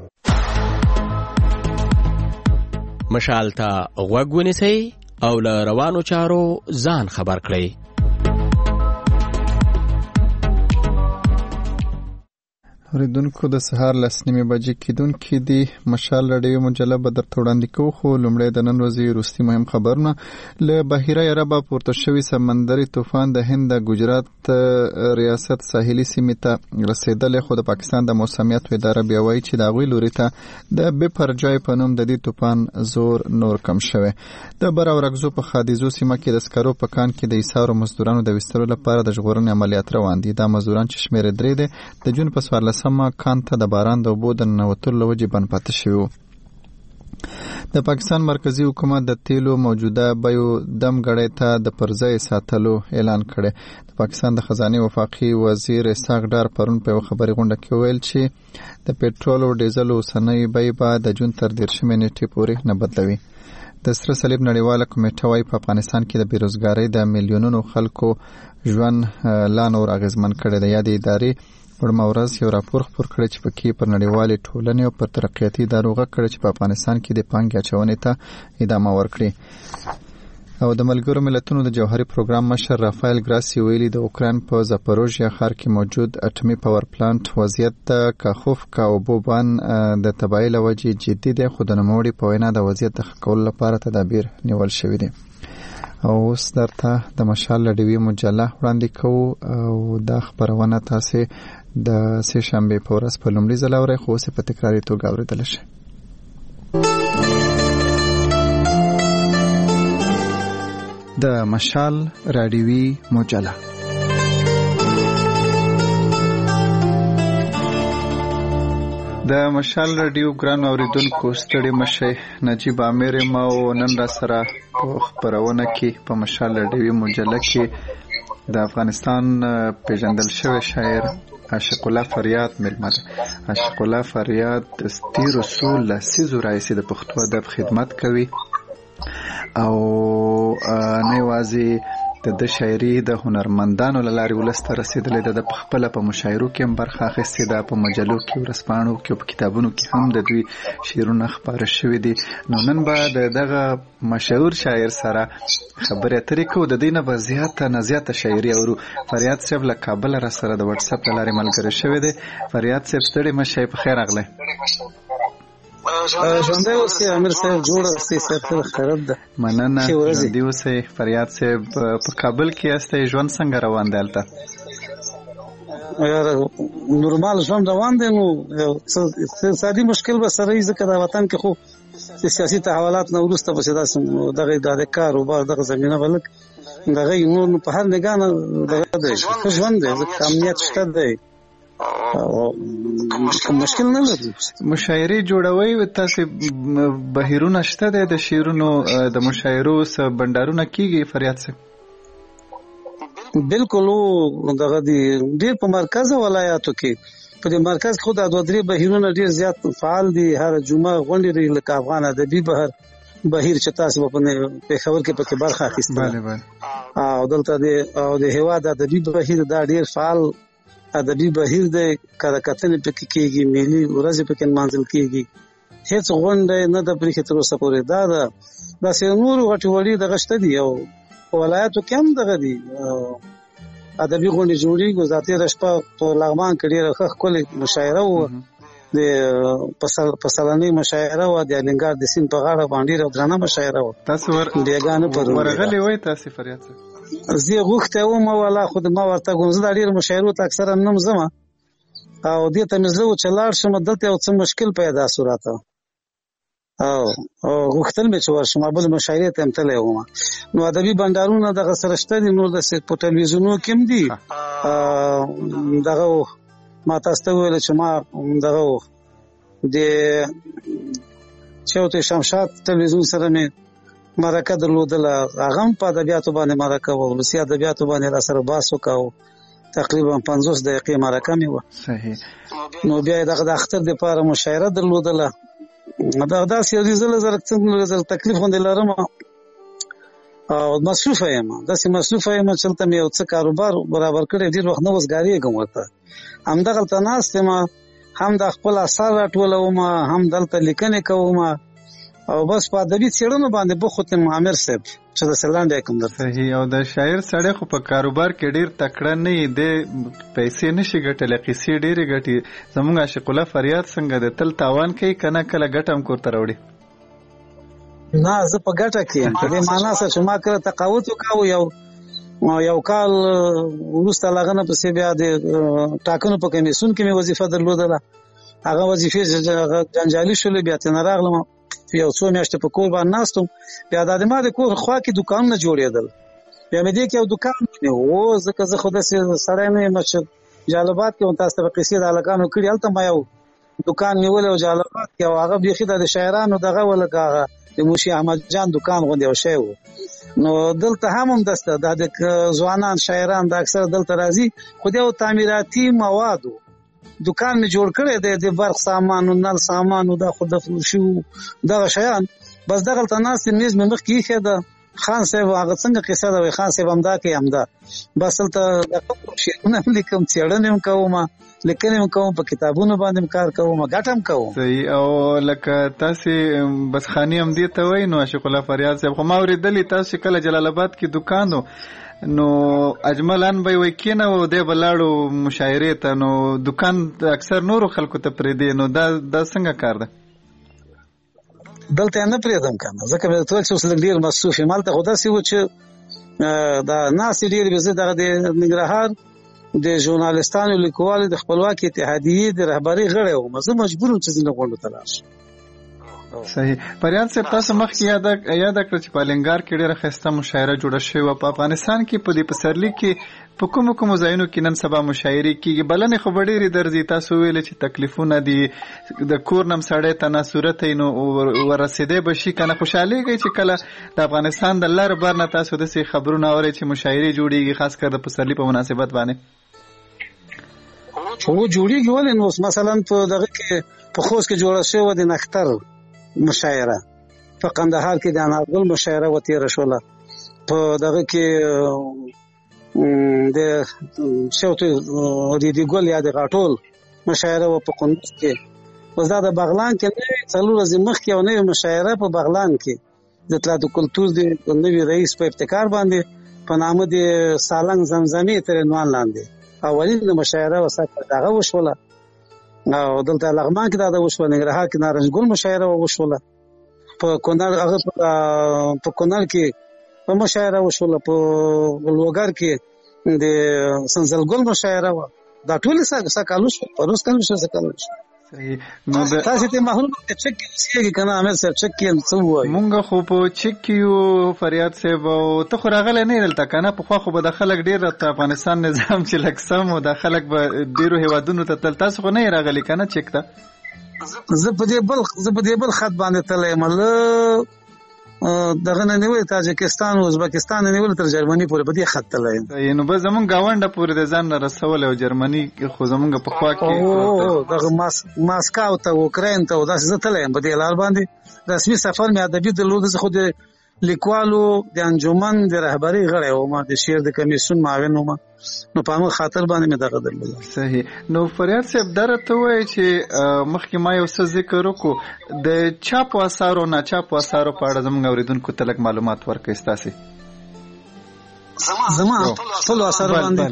مشال ته غوږ ونیسئ او له روانو چارو ځان خبر کړئ. اوریدونکو د سهار 10:30 بجې کېدونکې دي مشال رادیو مجله به درته وړاندې کوو، خو لومړی د نن ورځې وروستي مهم خبرونه. له بحیره عربه پورته شوي سمندري طوفان د هند د ګجرات ریاست ساحلي سیمې ته رسېدلی، خو د پاکستان د موسمیاتو اداره بیا وایي چې د هغوی لوري ته د بپرجای په نوم د دې طوفان زور نور کم شوی. د بر او رګزو په خادیزو سیمه کې د سکرو په کان کې د ایسارو مزدورانو د ویستلو لپاره د ژغورنې عملیات روان دي. دا مزدوران چې شمېر 3 دی د جون په 14مه کان ته د باران د اوبو د ننوتلو له وجې بند پاتې شوي وو. د پاکستان مرکزی حکومت د تیلو موجوده بیو دم غړی ته د پرځای ساتلو اعلان کړی. د پاکستان د خزانه وفاقي وزیر اسحاق ډار پرون په خبري غونډه کې ویل چې د پېټرول او ډیزل اوسنۍ بیې به د جون تر 13 نیټې پورې نه بدلوي. د سره صلیب نړیواله کمیټه وايي په افغانستان کې د بیروزګارۍ د میلیونونو خلکو ژوند لا نور اغیزمن کړی دی. یادې ادارې پرمه ورځ یو راپور خپور کړی چې پکې پر نړیوالې ټولنې او پر ترقیاتي ادارو غږ کړی چې په افغانستان کې د پانګې اچونې ته ادامه ورکړي. او د ملګرو ملتونو د جوهري پروګرام مشر رافایل ګراسی ویلي د اوکراین په زاپاروژیا ښار کې موجود اټومي پاور پلانټ وضعیت د کاخوفکا او بوبان د تباهۍ له وجې جدي دی، خو د نوموړي په وینا د وضعیت د ښه کولو لپاره تدابیر نیول شوي دي. او اوس درته د مشال رادیوي مجله وړاندې کوو او دا خبرونه تاسې د سه شنبه په ورځ په لومړي ځل اورئ، خو اوس په تکراري توګه اورېدلی شئ. د مشال رادیوي مجله د مشال رادیو ګران اوریدونکو ستړي مشئ، نجیب عامر ما او نن را سره په خبرونه کې په مشال رادیوي مجله کې د افغانستان پیژندل شوی شاعر عاشق الله فریاد ملمد. عاشق الله فریاد ستی رسول لسیزو رئیس د پښتو ادب خدمت کوي او نه یوازې د شاعري د هنرمندانو له لارې ولسته رسېدلې ده، د خپله په مشاعرو کې هم برخه اخیستې ده، په مجلو کې ورځپاڼو کې او په کتابونو کې هم د دوی شعرونه خپاره شوي دي. نو نن به د دغه مشهور شاعر سره خبرې اترې کوو، د دې نه به زیاته شاعري اورو. فریاد صاحب له کابل را سره د واتساپ له لارې ملګری شوی دی. فریاد صاحب ستړي مشئ، په خیر راغلی. ژوندی اوسئ امیر صاحب، جوړ اوسئ صاحب، خراب ده. مننه. ژوندی اوسئ. فریاد صاحب په کابل کې یاستئ، ژوند څنګه روان دی هلته؟ نورمال ژوند روان دی، نو اقتصادي مشکل به سره وي، ځکه د وطن کې خو د سیاسي تحولات نه وروسته به داسې دغه کاروبار دغه زمینه به لږ دغه نور په هر نګاه نه دغه دی، ښه ژوند دی، ځکه امنیت شته دی، مشکل نه لري. مشاعرې جوړوي تاسو، بهیرونه شته د شعرونو د مشاعرو سره بندارونه کیږي فریاد صاحب؟ بالکل دغه دی ډیر په مرکز ولایاتو کې، په دې مرکز خو د 2-3 بهیرونه ډیر زیات فعال دي. هر جمعه غونډې لري، لکه افغان ادبي بهیر چې تاسو په پېښور کې پکې برخه اخیستل. او دلته د هیواد ادبي بهیر دا ډیر فعال ادبي بهیر دی، کله کتنې پکې کېږي، ملي ورځې پکې نمانځل کېږي، هیڅ غونډه نه د پرېښې تر اوسه پورې. داسې نورو غټې وړې دغه شته دي، او په ولایاتو کې هم دغه دي ادبي غونډې جوړېږي. ذاتي شپه په لغمان کې ډېره ښه ښکلې مشاعره وه، د پسلنۍ مشاعره وه، د الینګار د سیند په غاړه باندې ډېره درنه مشاعره وه. تاسو ورغلي وئ تاسې فریاد صاحب؟ زه غوښته وم والله، خو ما ورته کوم زه د ډېرو مشاعرو ته اکثره نه ځم، او دې ته مې زړه و چې لاړ شم، دلته یو څه مشکل پیدا شو راته، او غوښتل مې چې ورشم، بل مشاعرې ته هم تللی وم. نو ادبي بنډارونه دغه سره شته دي، نور داسې په ټلویزیونونو کې هم دي. دغه ما تاسو ته وویل چې ما دغه د چوتې شمشاد ټلویزیون سره مې مرکه درلودله، هغه هم په ادبیاتو باندې مرکه وه، ولسي ادبیاتو باندې را سره بحث وکړو، تقریبا 50 دقیقې مرکه مې وه. صحیح. نو بیا یې دغه د اختر دپاره مشاعره درلودله. داسې یو زه تکلیف غوندې لرم او مصروفه یم، داسې مصروفه یم چې هلته مې یو څه کاروبار برابر کړی، ډېر وخت نه وزګارېږم ورته. همدغلته ناست یم، هم د خپل اثار راټولوم، هم دلته لیکنې کوم، او بس په ادبي څېړنو باندې بوخت عامر صاحب چې د سلاند کوم ده. صحیح. او د شاعر سړی خو په کاروبار کې ډیر تکړه نه دی، پیسې نشي ګټلې، قصې ډېرې ګټي. زموږ عاشق الله فریاد څنګه د تل تاوان کوي کنه کله ګټه هم کورته راوړي؟ نه زه په ګټه کې یم، په دې معنا سره چې ما کړه تقاوت وکاو یو کال وروسته لغنه پسې بیا د ټاکنو په کمیسیون کې مې وظیفه درلودله. هغه وظیفې جنجالي شولې، بیا ترې نه راغلم، یو څو میاشتې په کور باندې ناستم. بیا د ما د کور خوا کې دوکانونه جوړېدل، بیا مې دې کې یو دوکان ونیو. ځکه زه خو داسې سړی نه یم چې جالبات کې تاسو ته قصې د هلکانو کړي، هلته ما یو دوکان نیولی و جالبات کې، او هغه بیخي د شاعرانو دغه ولکه هغه د موشي احمد جان دوکان غوندې یو شی و. نو دلته هم دسته د ځوانان شاعران د اکثر دلته راځي، خو د یو تعمیراتي موادو دوکان مې جوړ کړی دی، د برق سامانو، نل سامانو، دا خو د فروشي دغه شیان. بس دغلته ناستې میز مې مخکې ایښی ده. خان صاحب هغه څنګه قصه ده وایي، خان صاحب همدا کوي همدا. بس هلته شعرونه هم لیکم، څېړنې هم کوم، لیکنې هم کوم، په کتابونو باندې هم کار کوم، ګټه هم کوم. صحیح. او لکه تاسې بس خاني هم دې ته وایي. نو عاشق الله فریاد صاحب خو ما اورېدلي تاسو کله جلال آباد کې دوکان نو اجملان به وای کینه و دې بلاړو مشاعرې ته، نو دوکان اکثر نورو خلکو ته پرېږدي، نو دا څنګه کار ده؟ دلته نه پرېږدم کنه، ځکه مې ټول څه اوس لږ ډېر مصروف یم. هلته خو داسې و چې دا ناستې ډېرې وې. زه دغه د ننګرهار د ژورنالستانو لیکوالو د خپلواکۍ اتحادیې د رهبرۍ غړی وم، زه مجبور وم چې ځینې غونډو ته لاړ شم. صحیح. فریاد صاحب تاسو مخکې یاد کړه چې په الینګار کې ډېره ښایسته مشاعره جوړه شوې وه. په افغانستان کې په دې پسرلي کې په کومو ځایونو کې نن سبا مشاعرې کېږي؟ بلنې خو به ډېرې درځي. تاسو ویلې چې تکلیفونه دي، د کور نم سړی ته ناصورت یې نو ورسېدی به شي که نه؟ خوشحالېږئ چې کله د افغانستان د لر بر نه تاسو داسې خبرونه اورئ چې مشاعرې جوړېږي، خاص کر د پسرلي په مناسبت باندې؟ هو جوړېږي. ولې نو مثلا په دغه کې په خوست کې جوړه شوې د نختر مشاعره، په قندهار کې د انارګل مشاعره و تیره شوله، په دغه کې د شوتو د ګل یا د غاټول مشاعره و په کندوز کې. اوس دا د بغلان کې نوې 4 ورځې مخکې یو نوې مشاعره په بغلان کې د اطلاعات کلتور د نوي رئیس په ابتکار باندې په نامه د سالنګ زمزمې تر عنوان لاندې اولین مشاعره وساتله، دغه وشوله. او دلته لغمان کې دا وشوله، ننګرهار کې نارنج ګل مشاعره وشوله، په کونړ کې په مشاعره وشوله، په لوګر کې د سنزل ګل مشاعره و. دا ټول سکالو شو، په روز کالو شو سکالو شو. نو تاسو ته محلوم ته چک کیږي کنه امیر صاحب؟ چک کې څه وایي؟ مونږ خو په چک کیو فریاد صاحب، او ته خو راغلی نه دلته کنه؟ په خو به د خلک ډیر د افغانستان نظام چې لکسم او د خلک به ډیرو هیوادونو ته تل، تاسو خو نه راغلی کنه چک ته؟ زه په دې بل خط باندې تللی یم، دغه نه نیولې تاجکستان او ازبکستان نه نیولې تر جرمني پورې په دې خط تللی یم. نو به زمونږ ګاونډه پورې د ځان نه رسولی او جرمني خو زمونږ په خوا کې دغه ماسکو ته اوکراین ته داسې زه تللی یم. په دې لار باندې رسمي سفر مې ادبي درلود. زه خو د لیکوالو د انجمن د رهبرۍ غړی وم، د شعر د کمیسیون معاون وم، نو په همغه خاطر باندې مې دغه درلود. صحیح. نو فریاد صاحب دا راته ووایي چې مخکې ما یو څه ذکر وکړو د چاپو اثارو ناچاپو اثارو په اړه زموږ اورېدونکو ته لږ معلومات ورکړئ ستاسې. زما ټولو اثارو باندې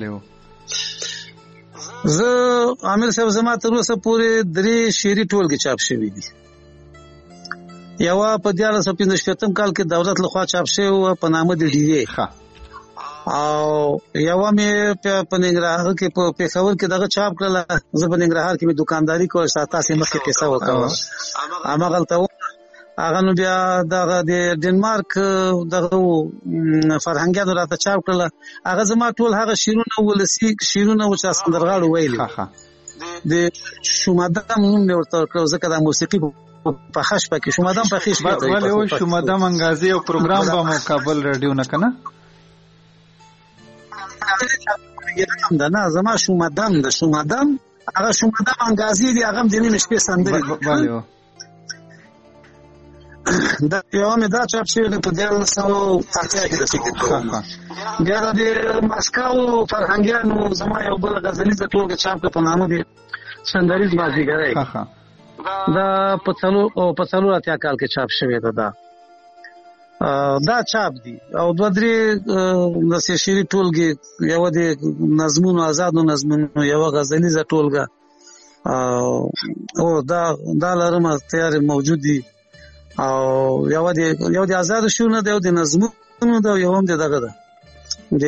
زه عامر صاحب زما تر اوسه پورې 3 شعري ټولګې چاپ شوي دي. یوه په 1955 کال کې دولت لخوا چاپ شوې وه په نامه د ډیوې، او یوه مې په ننګرهار کې په پېښور کې دغه چاپ کړله. زه په ننګرهار کې مې دکانداري کوله، تاسې مخکې کیسه وکړه، هماغلته هغه نو بیا دغه د ډنمارک دغه فرهنګیانو راته چاپ کړله. هغه زما ټول هغه شعرونه ولسي شعرونه و چې سندرغاړو ویلي، د شومادم نوم مې ورته ورکړ، ځکه د موسیقي په خش پکې شومادم په خش پکې ولې و شومادم انګازي او پروګرام به مو کابل رادیو نه کنه دا نه زما شومادم د شومادم هغه شومادم انګازي دی، هغه د نیمه شپې سندري دا یو مې دا چاپ شوی په 1980 کې د فکر بیا د مسکو فرهنګیانو زما یو بل غزلیزه ټولګه چاپ په نامه دی سندریز بازیګرای. دا په 84 کال کې چاپ شوی دا چاپ دي او 2-3 د شعري ټولګي یو د نظمونو آزادو نظمونو یو غزلیزه ټولګه او دا لرم تیار موجود دي او یو د آزاد شونه دی او د نظمونو دا یو هم دغه ده د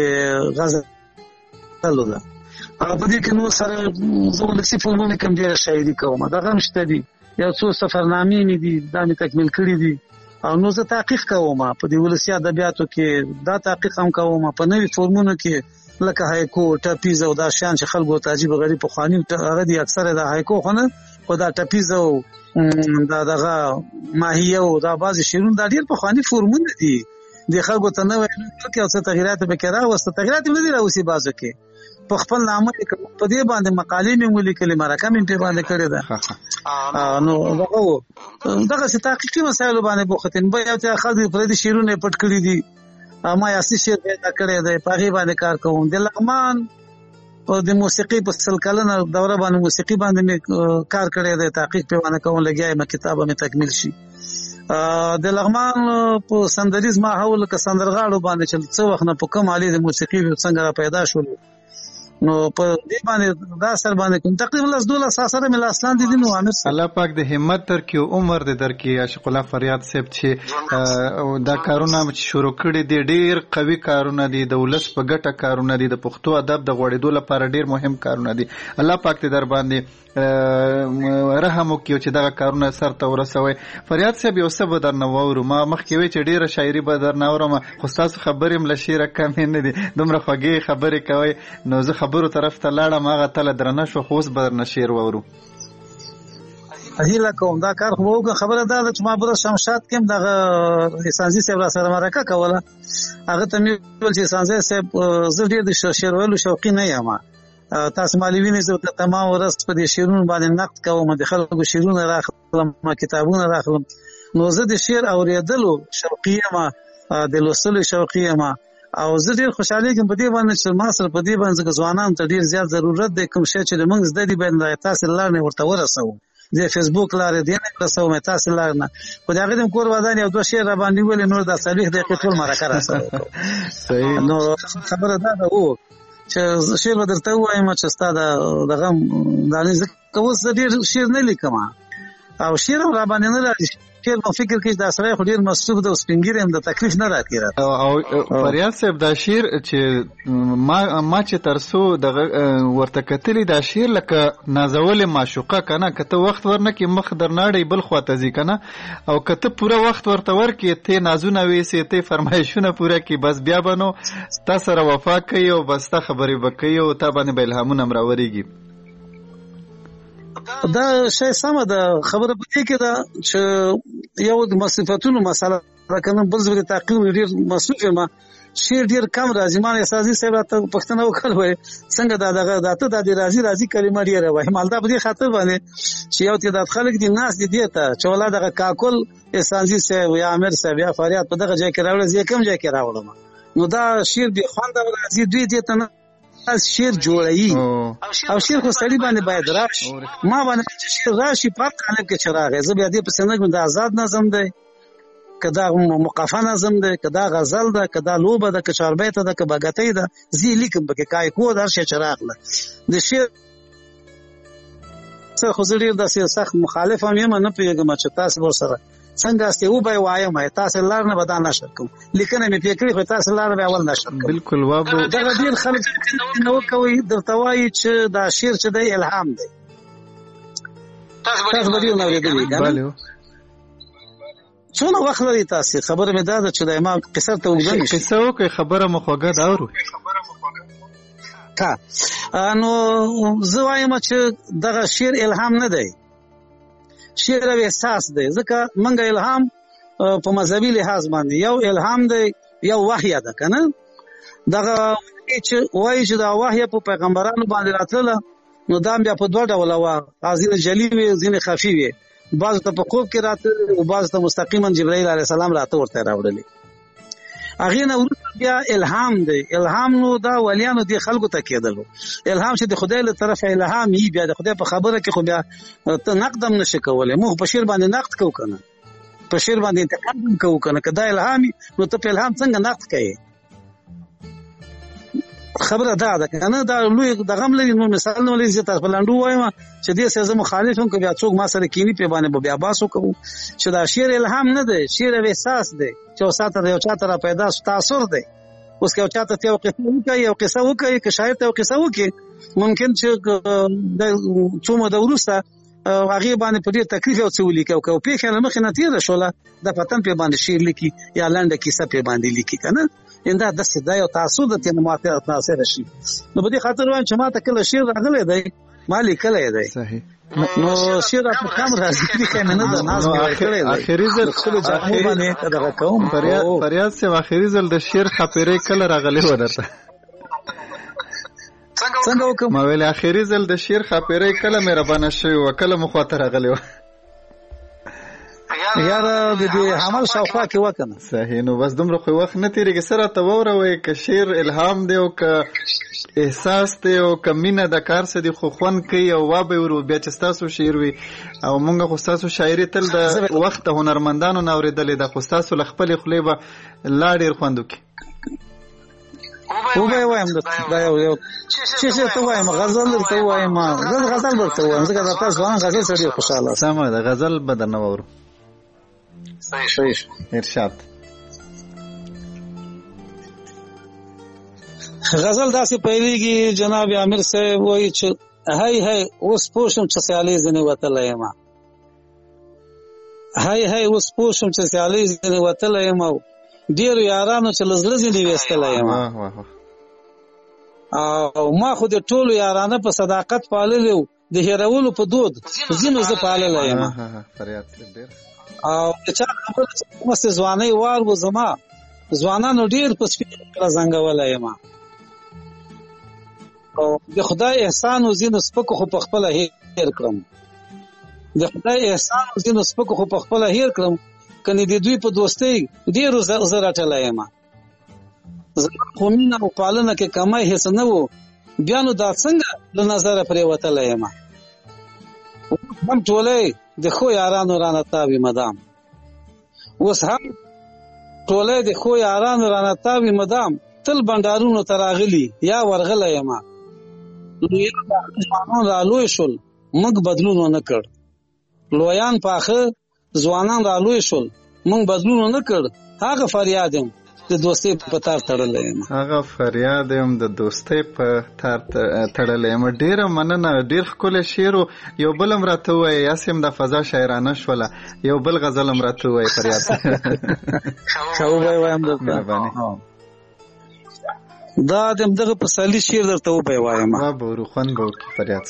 غزل ده په دې کې نو سره زه ولسی فورمونه کوم ډیر شاعري کوم دا هم شته دي یو څو سفرنامې نه دي دا مې تکمیل کړې دي او نو زه تحقیق کوم په دې ولسی ادبیاتو کې دا تحقیق هم کوم په نوې فورمونو کې لکه هایکو ټاپیز او دا شان چې خلکو تعجب غریب په خواني هغه دي اکثره دا هایکو خونه او دا ټاپیز او دا دغه ماهیه او دا بعض شیرون دا ډیر په خواني فورمونه دي د خلکو ته نو کې او څه تغیرات به کرا او څه تغیرات نه دي راوسی بازو کې په خپل نامه په دې باندې مقالې مې ولیکلې مرکه مې په باندې کړې ده نو دغه څه تحقیقي مسایل باندې بوختین به یو څه خالد فريدي شیرونه پټ کړی دي ما یاسي شعر پیدا کړی دی په هغه باندې کار کوم د لغمان او د موسیقي په سلکلنه دوره باندې موسیقي باندې کار کړی دی تحقیق په باندې کوم لګیای ما کتابه مې تکمیل شي د لغمان په سندریز ما حول ک سندرغاړو باندې چې څو وخت نه په کوم علي د موسیقي څنګه پیدا شول نو په دې باندې دا سر باندې کوم تقریبا 12 سره مل اصلان دي نو عامر الله پاک د همت تر کې عمر د در کې عاشق الله فریاد صاحب چې دا کارونه چې شروع کړي دي ډیر قوي کارونه دي د ولس په ګټه کارونه دي د پښتو ادب د غوړېدو لپاره ډیر مهم کارونه دي الله پاک دې در باندې رحم وکړي چې دا کارونه سر ته ورسوي فریاد صاحب یو څه بدر نه وورو ما مخکې وی چې ډیره شاعري بدر نه اورم خو تاسو خبرې مل شیره کم نه دي دومره خوږې خبرې کوي نو زه خبرو طرف ته لاړم هغه تل درنه شو خوس بدر نه شیر وورو هیله کوم دا کار خو خبره ده چې ما بر شمشاد کوم د سانزي صاحب سره مرکه کوله هغه ته مې ول چې سانزي صاحب زه ډیر د شعر ویلو شوقي نه یم تاسو مالوینې زه ته تمام ورځ په دې شعرونو باندې نقد کوم د خلکو شعرونه راخلم کتابونه راخلم نو زه د شعر اوریدلو شوقي یم د لوستلو شوقي یم او زه ډیر خوشاله کوم په دې باندې چې ما سره په دې باندې ځوانان ته ډیر زیات ضرورت دی کوم شی چې موږ زده دي باندې تاسو لاره ورته ورسو د فیسبوک لاره دی نه رسو مې تاسو لاره نه خو دا غوډم کور ودان یو دوه شعر باندې ول نور د 30 دقیقې ټول مرکه راسو صحیح نو خبره ده چې شعر درته وایم چې ستاسو دغه دانې کوم څه ډیر شعر نه لیکم او شعر را باندې نه راځي شعر په فکر کې دا سره خو ډیر مصروف د سپینګری هم د تکلیف نه راکړي او فریاد صاحب دا شعر چې ما چې ترسو د ورته کتلی دا شعر لکه نازول معشوقه کنه کته وخت ورنه کې مخ درناړي بل خواته ځي کنه او کته پوره وخت ورته ورکې ته نازونه وېسې ته فرمایشونه پوره کې بس بیا بنو تاسو سره وفا کوي او بس تا خبرې وکړي او تا باندې به الهامونه مراوريږي دا شی سم ده خبره پدې کې دا چې یو د مصرفاتونو مسله راکنه بل ځای تعقیب ډیر مصرف ما شعر ډیر کم راځي ما اساسي سره ته پښتنه وکړ وای څنګه دا دغه داته د راځي کلمه ډیر وای مالدا په دې خاطر باندې چې یو ته د خلک دي ناس دي ته چولا دغه کاکل اساسي سره یا امیر سره یا فریاد په دغه ځای کې راوړل ځکه کوم ځای کې راوړم نو دا شعر دی خوند راځي دوی دې ته شعر جوړي او شعر خو سړي باندې باید راشي ما باندې شعر راشي په قالب کې چراغ زه بیا دې په سنګ د آزاد نظم دی کدا مقافه نظم دی کدا غزل ده کدا لوبه ده که چاربیت ده که بغتې ده زی لیکم به کای کو در شي چراغ له د شعر څه خو زړه د سخت مخالف هم یم نه پیګم چې تاسو ورسره څنګه است یو به وایم تاسو لار نه بدان نشم کوم لیکنه مې فکرې خو تاسو لار به اول نشم بالکل وابو دا ډیر خلک نو کوي درته وایي چې دا شعر چې د الهام دی تاسو به نو ورېدلی بله څونه وخت لري تاسو خبره مې دا چې د امام قصر ته وګورئ قصه وکي خبره مخوګه دا ورو نو زه وایم چې دغه شعر الهام نه دی شعر او احساس دی ځکه منګه الهام په مذهبي لحاظ باندې یو الهام دی یو وحی ده کنه دغه چې وایي چې دا وحی په پیغمبرانو باندې راتله نو دا بیا په دوه ډول و ازینه جلی وي ازینه خفي وي بعض ته په خوب کې راته او بعض ته مستقیما جبرائیل علیه السلام راته ورته راوړل هغه نه ورته بیا الهام دی. الهام نو دا ولیانو دی خلکو ته کېدلو. الهام چې د خدای له طرفه الهام یې بیا د خدای په خبره کې خو بیا ته نقدم نشي کولای. موږ په شعر باندې نقد کوو کنه، په شعر باندې انتقاد کوو کنه. کدا الهام نو ته په الهام څنګه نقد کوي؟ خبره دا کنه دا لوی د غم لري. نو مثال نو لري چې تاسو بلندو وایم چې دې سره مخالف هم کوي، څوک ما سره کینی په باندې بیا باسو کوو چې دا شعر الهام نه دی، شعر احساس دی چې وساته یو چاته را پیدا تاثر دی. اوس که چاته یو قصه وکړي، یو قصه وکړي، که شاعر ته یو قصه وکړي، ممکن چې د څومره د ورسته هغه باندې په دې تکلیف او څه ولیکي او په خیال مخ نه تیر شوله د پتن په باندې شعر لیکي یا لنډه کیسه په باندې لیکي کنه. انده د صدا یو تاسو د تن ماته تاثیر شي. نو په دې خاطر وایم چې ما ته کله شعر راغلی دی، مالي کله دی صحیح. نو شعر په کم راځي کنه نه د ناز کړی. اخیری ځل خپل ځامو باندې دغه کوم فریاد سے اخیری ځل د شعر خپره کله راغلی و درته؟ څنګه وکم؟ ما ویل اخیری ځل د شعر خپره کله مهربانه شوی و، کله مخاطر راغلی و؟ یار د دې عمل شاوخوا کې وکنه. صحیح. نو بس دومره خو وخت نه تیریږي سره ته وروي ک شعر الهام دی او ک احساس دی او ک مینه د کار څه دی خو خوان کوي او وابه ورو بیا چې تاسو شعر وي او مونږ خو تاسو شاعري تل د وخت هنرمندانو نوریدلې د خو تاسو خپل خپلې به لا ډیر خوندو کی او به وایم دا یو چې ته وایم غزل ته وایم غزل ورته وایم ځکه دا تاسو وان غزل سره خوشاله سمه ده. غزل بدن نور صحیح ارشاد. غزل داسې پیلېږي جناب عامر صاحب وایي چې هاي هاي اوس پوښم چې سیالي ځنې وتلی یم، هاي هاي اوس پوښم چې سیالي ځنې وتلی یم، ډېرو یارانو چې له زړه ځنې ویستلی یم، او ما خو د ټولو یارانه په صداقت پاللی و، د هېرولو په دود ځینو زه پاللی یم. او د چا خبره چې کومه ځوانۍ وار و زما ځوانانو ډېر په سپینه کړه زنګولی یم، او د خدای احسان و ځینو سپکو خو په خپله هېر کړم، د خدای احسان و ځینو سپکو خو په خپله هېر کړم، کنې د دوی په دوستۍ ډېرو زه رټلی یم. زما خو مینه او پالنه کې کمی هېڅ نه و، بیا نو دا څنګه له نظره پرې وتلی یم. هم ټولی د ښو یارانو رانه تاوي مدام، اوس هم ټولی د ښو یارانو رانه تاوي مدام، تل بنډارونو ته راغلي یا ورغلی یم. ځوانان را لوی شول موږ بدلون ونه کړ، لویان پاخه ځوانان را لوی شول موږ بدلون ونه کړ، هغه فریاد یم د دوستۍ په تار تړلی یم، هغه فریاد یم د دوستۍ په تار تړلی یم. ډېره مننه، ډېر ښکلی شعر و. یو بل هم راته ووایه، یاسې هم د فضا شاعرانه شوله، یو بل غزل هم راته ووایه فریاد. ښه ووایم درته دا دغه پسرلي شعر درته ووایم. به ورو خوند به وکړي فریاد.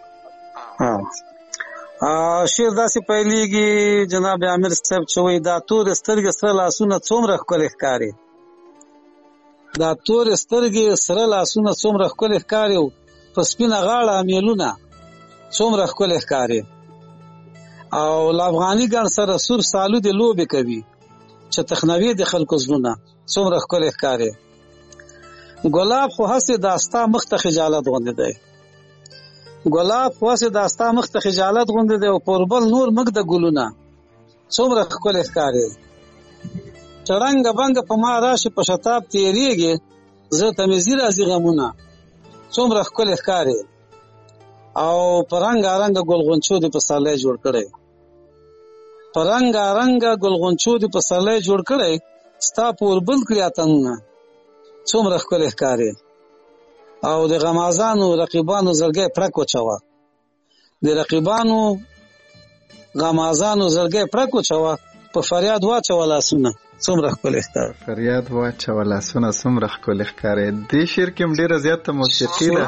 شعر داسې پیلېږي جناب عامر صاحب چې وایي دا تورې سترګې سره لاسونه څومره ښکلي ښکاري، دا تورې سترګې سره لاسونه څومره ښکلي ښکاري، په سپینه غاړه میلونه څومره ښکلي ښکاري، او له افغاني ګڼ سره سور سالو د لوبې کوي چې تخنوي د خلکو زړونه څومره ښکلي ښکاري. ګلاب خو هسې دا ستا مخ ته خجالت غوندې دی، ګلاب خو هسې دا ستا مخ ته خجالت غوندې دی، او پوربل نور مګ د ګلونه څومره ښکلي ښکاري. چرنګه بنګه په ما راشي په شتاب تېرېږي، زه ته مې ځي راځي غمونه څومره ښکلي ښکاري، او په رنګارنګه ګلغونچو دې پسرلی جوړ کړی، په رنګارنګه ګلغونچو دې پسرلی جوړ کړی، ستا پوربل کړي اتڼونه څومره ښکلي ښکاري، او د غمازانو رقیبانو زړګی پړک وچوه، د رقیبانو غمازانو زړګی پړک وچوه، په فریاد واچوه لاسونه څومره ښکلي ښکاري. فریاد واچوه لاسونه څومره ښکلي ښکاري. دې شعر کې هم ډېره زیاته موسیقي ده.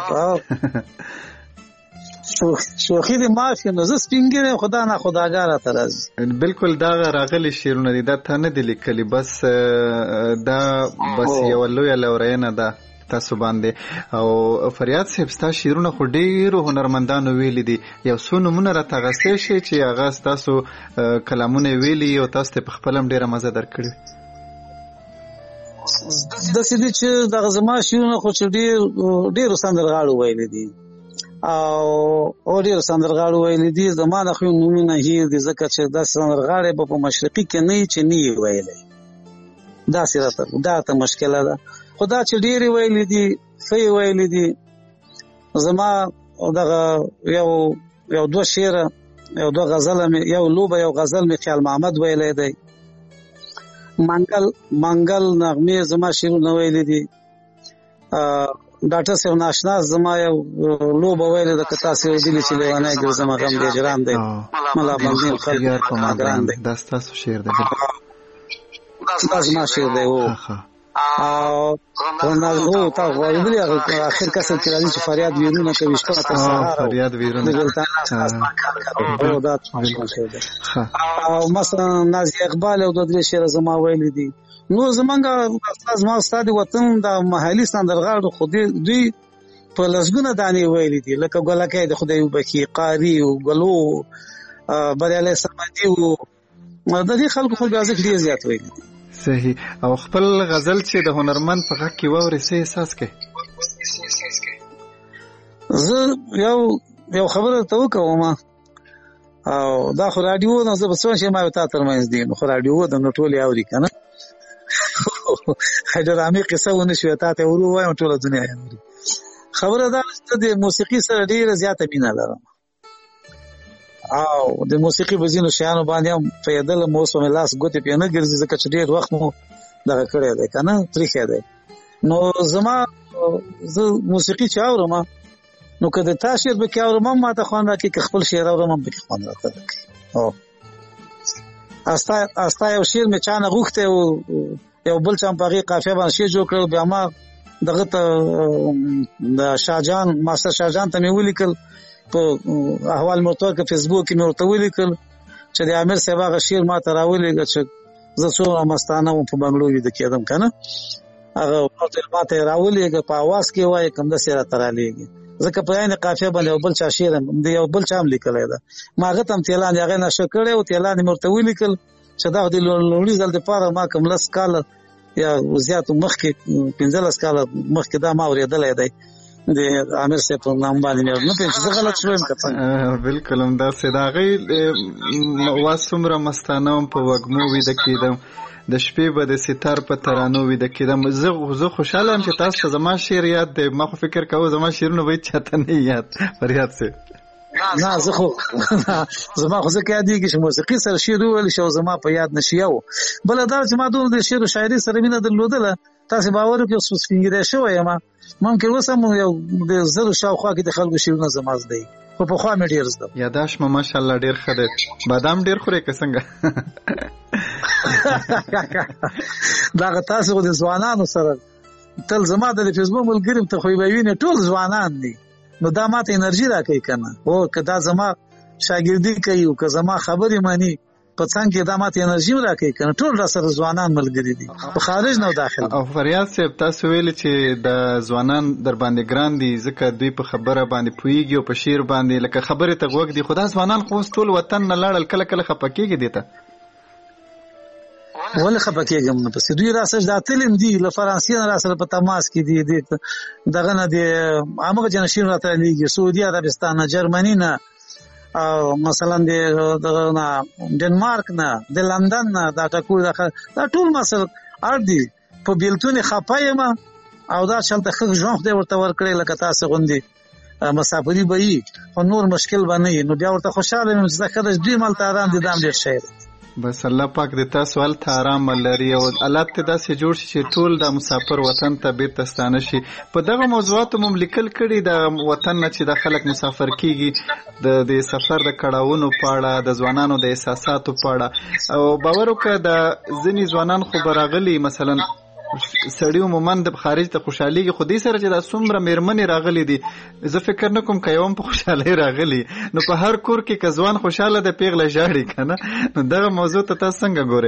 شوخي دې معاف نو زه سپین ږیری خدا نه خداګار ته راځي. بالکل دا راغلي شعرونه دي، دا ته نه دي لیکلي، بس دا بس یوه لویه لورینه ده تاسو باندې. او فریاد صاحب ستا شعرونه خو ډېرو هنرمندانو ویلي دي، یو څو نومونه راته اخیستی شي چې هغه ستاسو کلامونه ویلي او تاسو ته په خپله هم ډېره مزه درکړې؟ د سړي چې د زما شیرونه خو چې ډېر سندرغاړو ویل دي او ډېر سندرغاړو ویل دي زمانه خو نومونه هیر دي ځکه چې د سندرغاړي په مشرقي کې نه چې نه ویلې دا سره دا ته مشکله ده خدا چې ډېر ویل دي فی ویل دي زما دغه یو دوه شعر یو دوه غزل یو لوبه یو غزل می خیال محمد ویلې دی منګل نغمه زما شعرونه ویلې دي ډاکټر سیو ناشنا زما یو لوبه ویلې د کتا سیو دلی چې لیوانه ګرځم غم دې جرام دی ملا باندې خیر په ما ګران دی دا تاسو شعر دی دا زما شعر دی او او تا غوړې اخر کسر کې راځي چې فریاد ویرونه کوي شپه تر سهار فریاد ویرونه او دا او مثلا نازي اقبال او د دې شعر زما ویل دي نو زمونږ استاد وطن د محلي سندرغاړو خو دوی په لسګونه دانې ویل دي لکه ګلکې د خدای وبخي قاری او ګلو بریاله سمدي او د دې خلکو خو ځکه ډیر زیات ویل دي صحیح او خپل غزل چې د هنرمند په غږ کې ووري څه احساس کوي زه یو خبره ته وکوم او دا خو رادیو نه زه بسون شي ما ته ترمنځ دي خو رادیو د نټولي اوري کنه حیدرامي قصه ونه شو ته ورو وایم ټول دنیا اوري خبره دا چې د موسیقي سره ډیره زیاته مینه لرم او د موسیقي بزینو شیانو باندې هم پیدل موسم لاس ګوتې په نه ګرځي ځکه چې ډیر وخت مو دغه کړی دی کنه تاریخ دی نو زما زه موسیقي چاورم نو کله تاسو به کاورم ما ته خوان راکې خپل شعر اورم به خوان راته او استا یو شعر می چانه غوخته او یو بل چم پغی قافیه باندې شی جوړ کړ بیا ما دغه ته د شاهجان ماستر شاهجان ته مې ولیکل په احوال مرتضی کې فیسبوک کې مې ورته ولیکل چې د امیر صاحب هغه شعر ما ته راولېږه چې زه څومره مستانه وم په بنګلو کې د کېدم کنه هغه ما ته راولېږه په आवाज کې وایي کوم د سره ترالېږي ځکه په عین قافیه باندې یو بل چا شعر دی یو بل چا لیکلی ده ما هغه تم تیلان هغه نشه کړی او تیلان مې ورته ولیکل چې دا د لوړي ځل د پاره ما کوم لس کال یا زیات مخکې 15 کال مخکې دا ما اورېدلې دی د امیر صاحب په نام باندې نه پېښ څه غلط شوم کته بالکل هم دا صداغي واسمره مستانه په وګمو وې د کېدم د شپې به د ستار په ترانو وې د کېدم زه خوشاله ام چې تاسو ته زما شعر یاد دی ما خو فکر کوم زما شعرونه وې چاته نه یاد فریاد سي نه زه خو زما خو ځکه یادېږي چې موسیقي سره شعر ویل شو زما په یاد نشي یو بل دا چې ما دوه د شعر او شاعري سره مینه درلودله تاسو باور وکړئ چې سپینګری شوی یم ممکن وسم یو د زړه شاوخوا کې د خلکو شعرونه زما زده خو په خوا مې ډیر زده یاداش ما ماشاءالله ډیر ښه دی بادام ډیر خوري که څنګه دا تاسو د ځوانانو سره تل زما د فیسبوک ملګریم ته خو به ویني ټول ځوانان دي نو دا ماته انرژي راکوي کنه او کدا زما شاګردي کوي او که زما خبرې مانی په څنګه دا ماته انرژي راکوي کنه ټول را سره ځوانان ملګری دي په خارج نو داخل او فریاد صاحب تاسو ویل چې د ځوانان در باندې ګران دي ځکه دوی په خبره باندې پويږي او په شعر باندې لکه خبره ته وګ دي خدا ځوانان خو ټول وطن نه لاړل کله کله خپکیږي دي ته ولې خپکیږم نو پس دوی راسه د اتلم دي له فرانسې نه راسه په تماس کې دي دغه نه دي عامه جنشین راته لیږي سعودي عربستان جرمني نه او مثلا د ډنمارک نه د لندن نه دا ټول مسل اردي په بیلتون خپایم او دا چلته خګ ژوند دی ورته ورکړي لکه تاسو غوندي مسافری به وي او نور مشکل باندې نو بیا ورته خوشاله یم چې ځکه د دې ملته آرام دي دام ډیر شي بس الله پاک دې تاسو ول ته آرام لري او الله ته داسې جوړ شي چې ټول د مسافر وطن ته بیرته ستانه شي په دغه موضوعات مملکل کړي د وطن نه چې د خلک مسافر کیږي د سفر د کړهونو پاړه د ځوانانو د احساساتو پاړه او باور وکړه د ځینی ځوانان خو برغلي مثلا سړی عموما د خارج ته خوشحالي خو دې سره چې د څومره میرمنې راغلي دي زه فکر نه کوم کيوم په خوشحالي راغلي نو په هر کور کې کزوان خوشاله د پیغله ژاړي کنه نو دغه موضوع ته تاسو څنګه ګورئ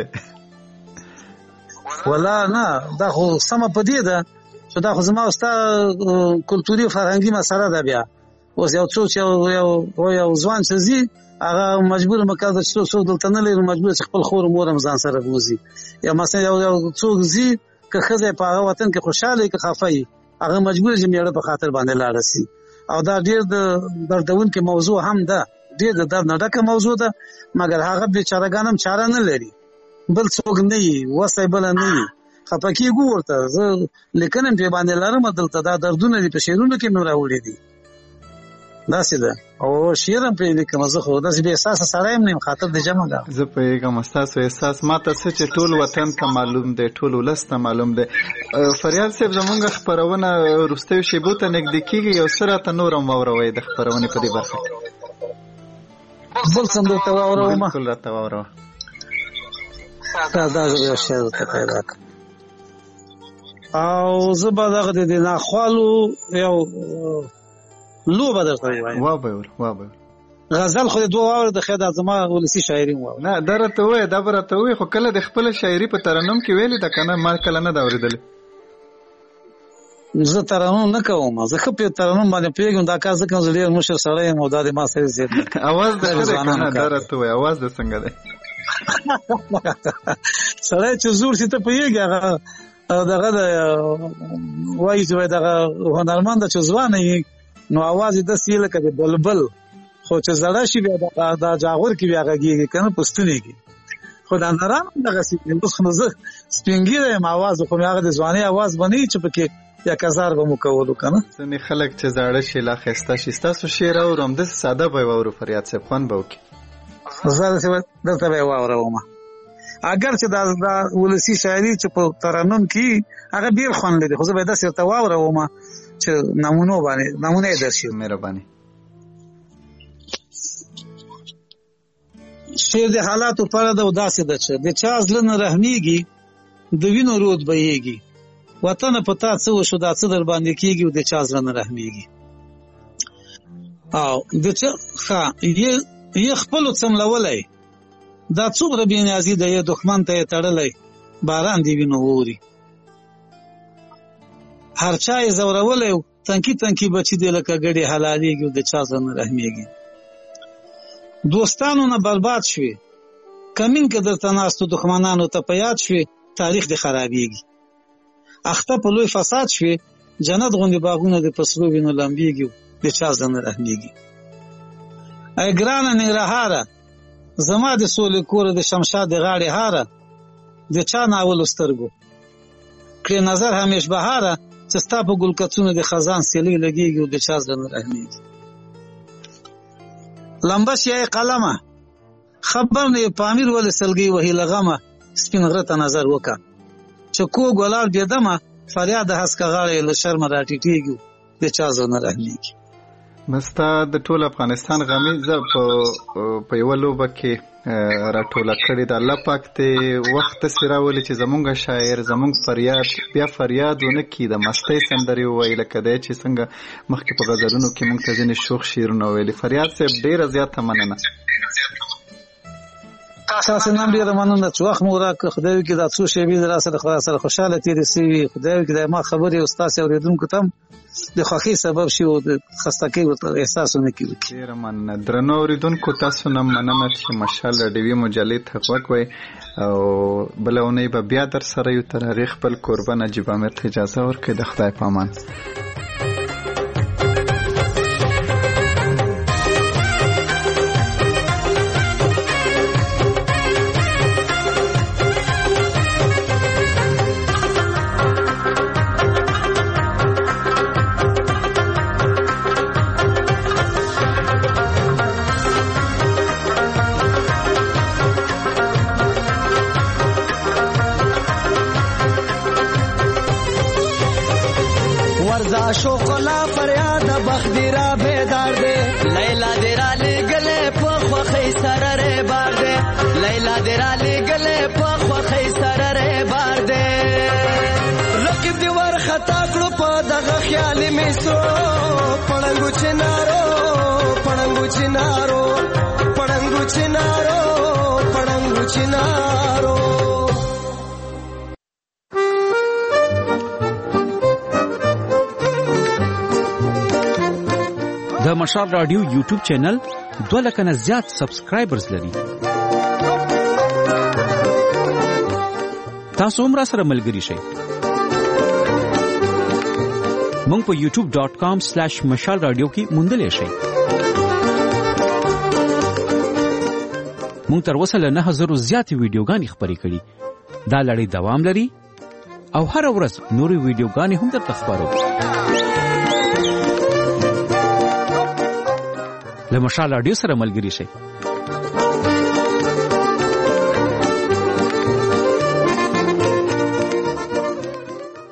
ولا نه دا خو سم په دې ده چې دا خو زما واست کلتوري او فرهنګي مسله ده بیا اوس یو څوک یو ځوان چې زی هغه مجبور مکاده چې څوک دلته نه لري مجبور خپل خور مور هم ځان سره بوزي یا مثلا یو څوک زی که خزه په هغه وطن کې خوشاله کې خفای هغه مجبور چې میړه په خاطر باندې لاړ شي او دا ډیر د دردونکو موضوع هم ده ډیر د درد نه ډکه موضوع ده مګر هغه بیچارهګانم چاره نه لري بل څوک نه وي وسه بل نه وي خپکی ګورته زه لیکنم په باندې لارم دلته دا دردونه دي په شیرونو کې مې راوړي دي دا سیده او شیرم په لیکم زه خو داسې به احساس سره هم نیم خاطر د جمع ده زه په یوه مستاسو احساس ماته څه چې ټول وطن ته معلوم دی ټول ولس ته معلوم دی فریال صاحب زمونږ خبرونه وروستیو شیبو ته نږدې کېږي یو څه راته نور هم واوروئ د خبرونې په دې برخه کې بل څه هم درته واوروم بالکل راته واوروه دا یو شی درته پیدا کړم او زه به دغه د ناخوالو یو لوبه درته وایم وابه غزل خو دوه واور د خیر د زما ولسی شاعري و نه درته وای دا برته وای خو کله د خپل شاعري په ترنم کې ویلې دا کنه ما کله نه دا اوریدل زه ترنم نه کوم زه خو په ترنم باندې پیګم دا کار ځکه زه ډیر مشر سره یم او دا د ما سره زیات اواز د کنه درته وای اواز د څنګه ده سره چې زور شي ته پیګه دغه وایي چې دغه هنرمند چې ځوانه نو आवाज د سیل کده بلبل خو چې زړه شي بیا دا جاغور کې بیا غږیږي کنه پښتوني کې خدای نارام دغه سیل بس خو زه سپینګیره م आवाज خو هغه د ځواني आवाज بنې چې پکې 1000 به مکولو کنه ځنې خلک چې زړه شي لا خسته شي تاسو شعر او رم د ساده به وورو فریاد صاحب خوان به وکي زه دلته به وورم اگر چې دا ولسی شاعري چې په ترنم کې هغه ډیر خوان لري خو زه به داسې ته وورم چې نمونه درشي مهرباني شعر د حالاتو پر د وداسه ده چې د چا ځلنه رحمیږي د وینو رود بهيږي وطن پتا څه وشو دا څه در باندې کیږي او د چا ځلنه رحمیږي او د چا یې خپل څملولای دا څومره بې نیازي د یو دښمن ته تړلای باران دی وینو ووري هر چا یې زورولای تنکی بچی دی لکه ګډي حلاليږي او د چا ځنه رحمیږي دوستانو نه برباد شوي کمین کې درته ناستو دښمنانو ته پیاد شوي تاریخ دی خرابېږي اخته په لوی فساد شوي جنت غوندې باغونه د پسلو وینو لمبېږي د چا ځنه رحمیږي ای ګرانه ننګرهاره زما د سولې کور د شمشاد غاړې هاره د چا ناول سترګو کړي نظر همیش بهاره چې ستا په ګل کڅونو د خزان سیلې لګيږي او د چا ځنه رحمیږي لمبش یې قلمه خبر نه پامیر ول سلګي وهي لغمه سپین غره ته نظر وکا چې کو ګلال بيدمه فریاد هسکه غاړې له شرم راټیټيږي د چا ځنه رحمیږي مستا د ټول افغانستان غمي ز په یو لوبه کې راټوله کړی د الله پاک ته وخت سراولي چې زمونږ شاعر زمونږ فریاد بیا فریادونه کې د مستی سندري ویل کده چې څنګه مخکې په غزلونو کې مونږ ته ځینې شوخ شعرونه ویلي فریاد صاحب ډیره زیاته مننه تاسو نن ډیره مننه چې وخت مو راکړ خدای کې دا څو شی به سره خوشاله تیر سي خدای کې ما خبرې استاد اوریدونکو ته د خوخي سبب شي او د خستګۍ او احساسونه کوي ډیر مننه درنو اوریدونکو تاسو نن مننه چې مشال ډیوی مجلې تحقیق وای او بلونه به بیا در سره یو تاریخ خپل قربان نجیب امیر ته اجازه ورکړي د خدای په امان شوقلا فریاد بخدیرا بیدار دے لیلا دیرا لگلے پخوا خیسر رے بار دے لیلا دیرا لگلے پخوا خیسر رے بار دے رقیب دیوار خطا کړو په دغه خیال می سو پړنګو چنارو پړنګو چنارو پړنګو چنارو پړنګو چنارو د مشال رادیو یوټیوب چینل 2 لک نه زیات سبسکرایبرز لري تاسو هم را سره ملګری شئ مونږ په youtube.com/مشال رادیو کې موندلې شئ. مونږ تر اوسه له 9000 زیاتې ویډیوګانې خپرې کړي. دا لړۍ دوام لري او هر ورځ نورې ویډیوګانې هم درته خپرو. له مشال رادیو سره ملګري شئ.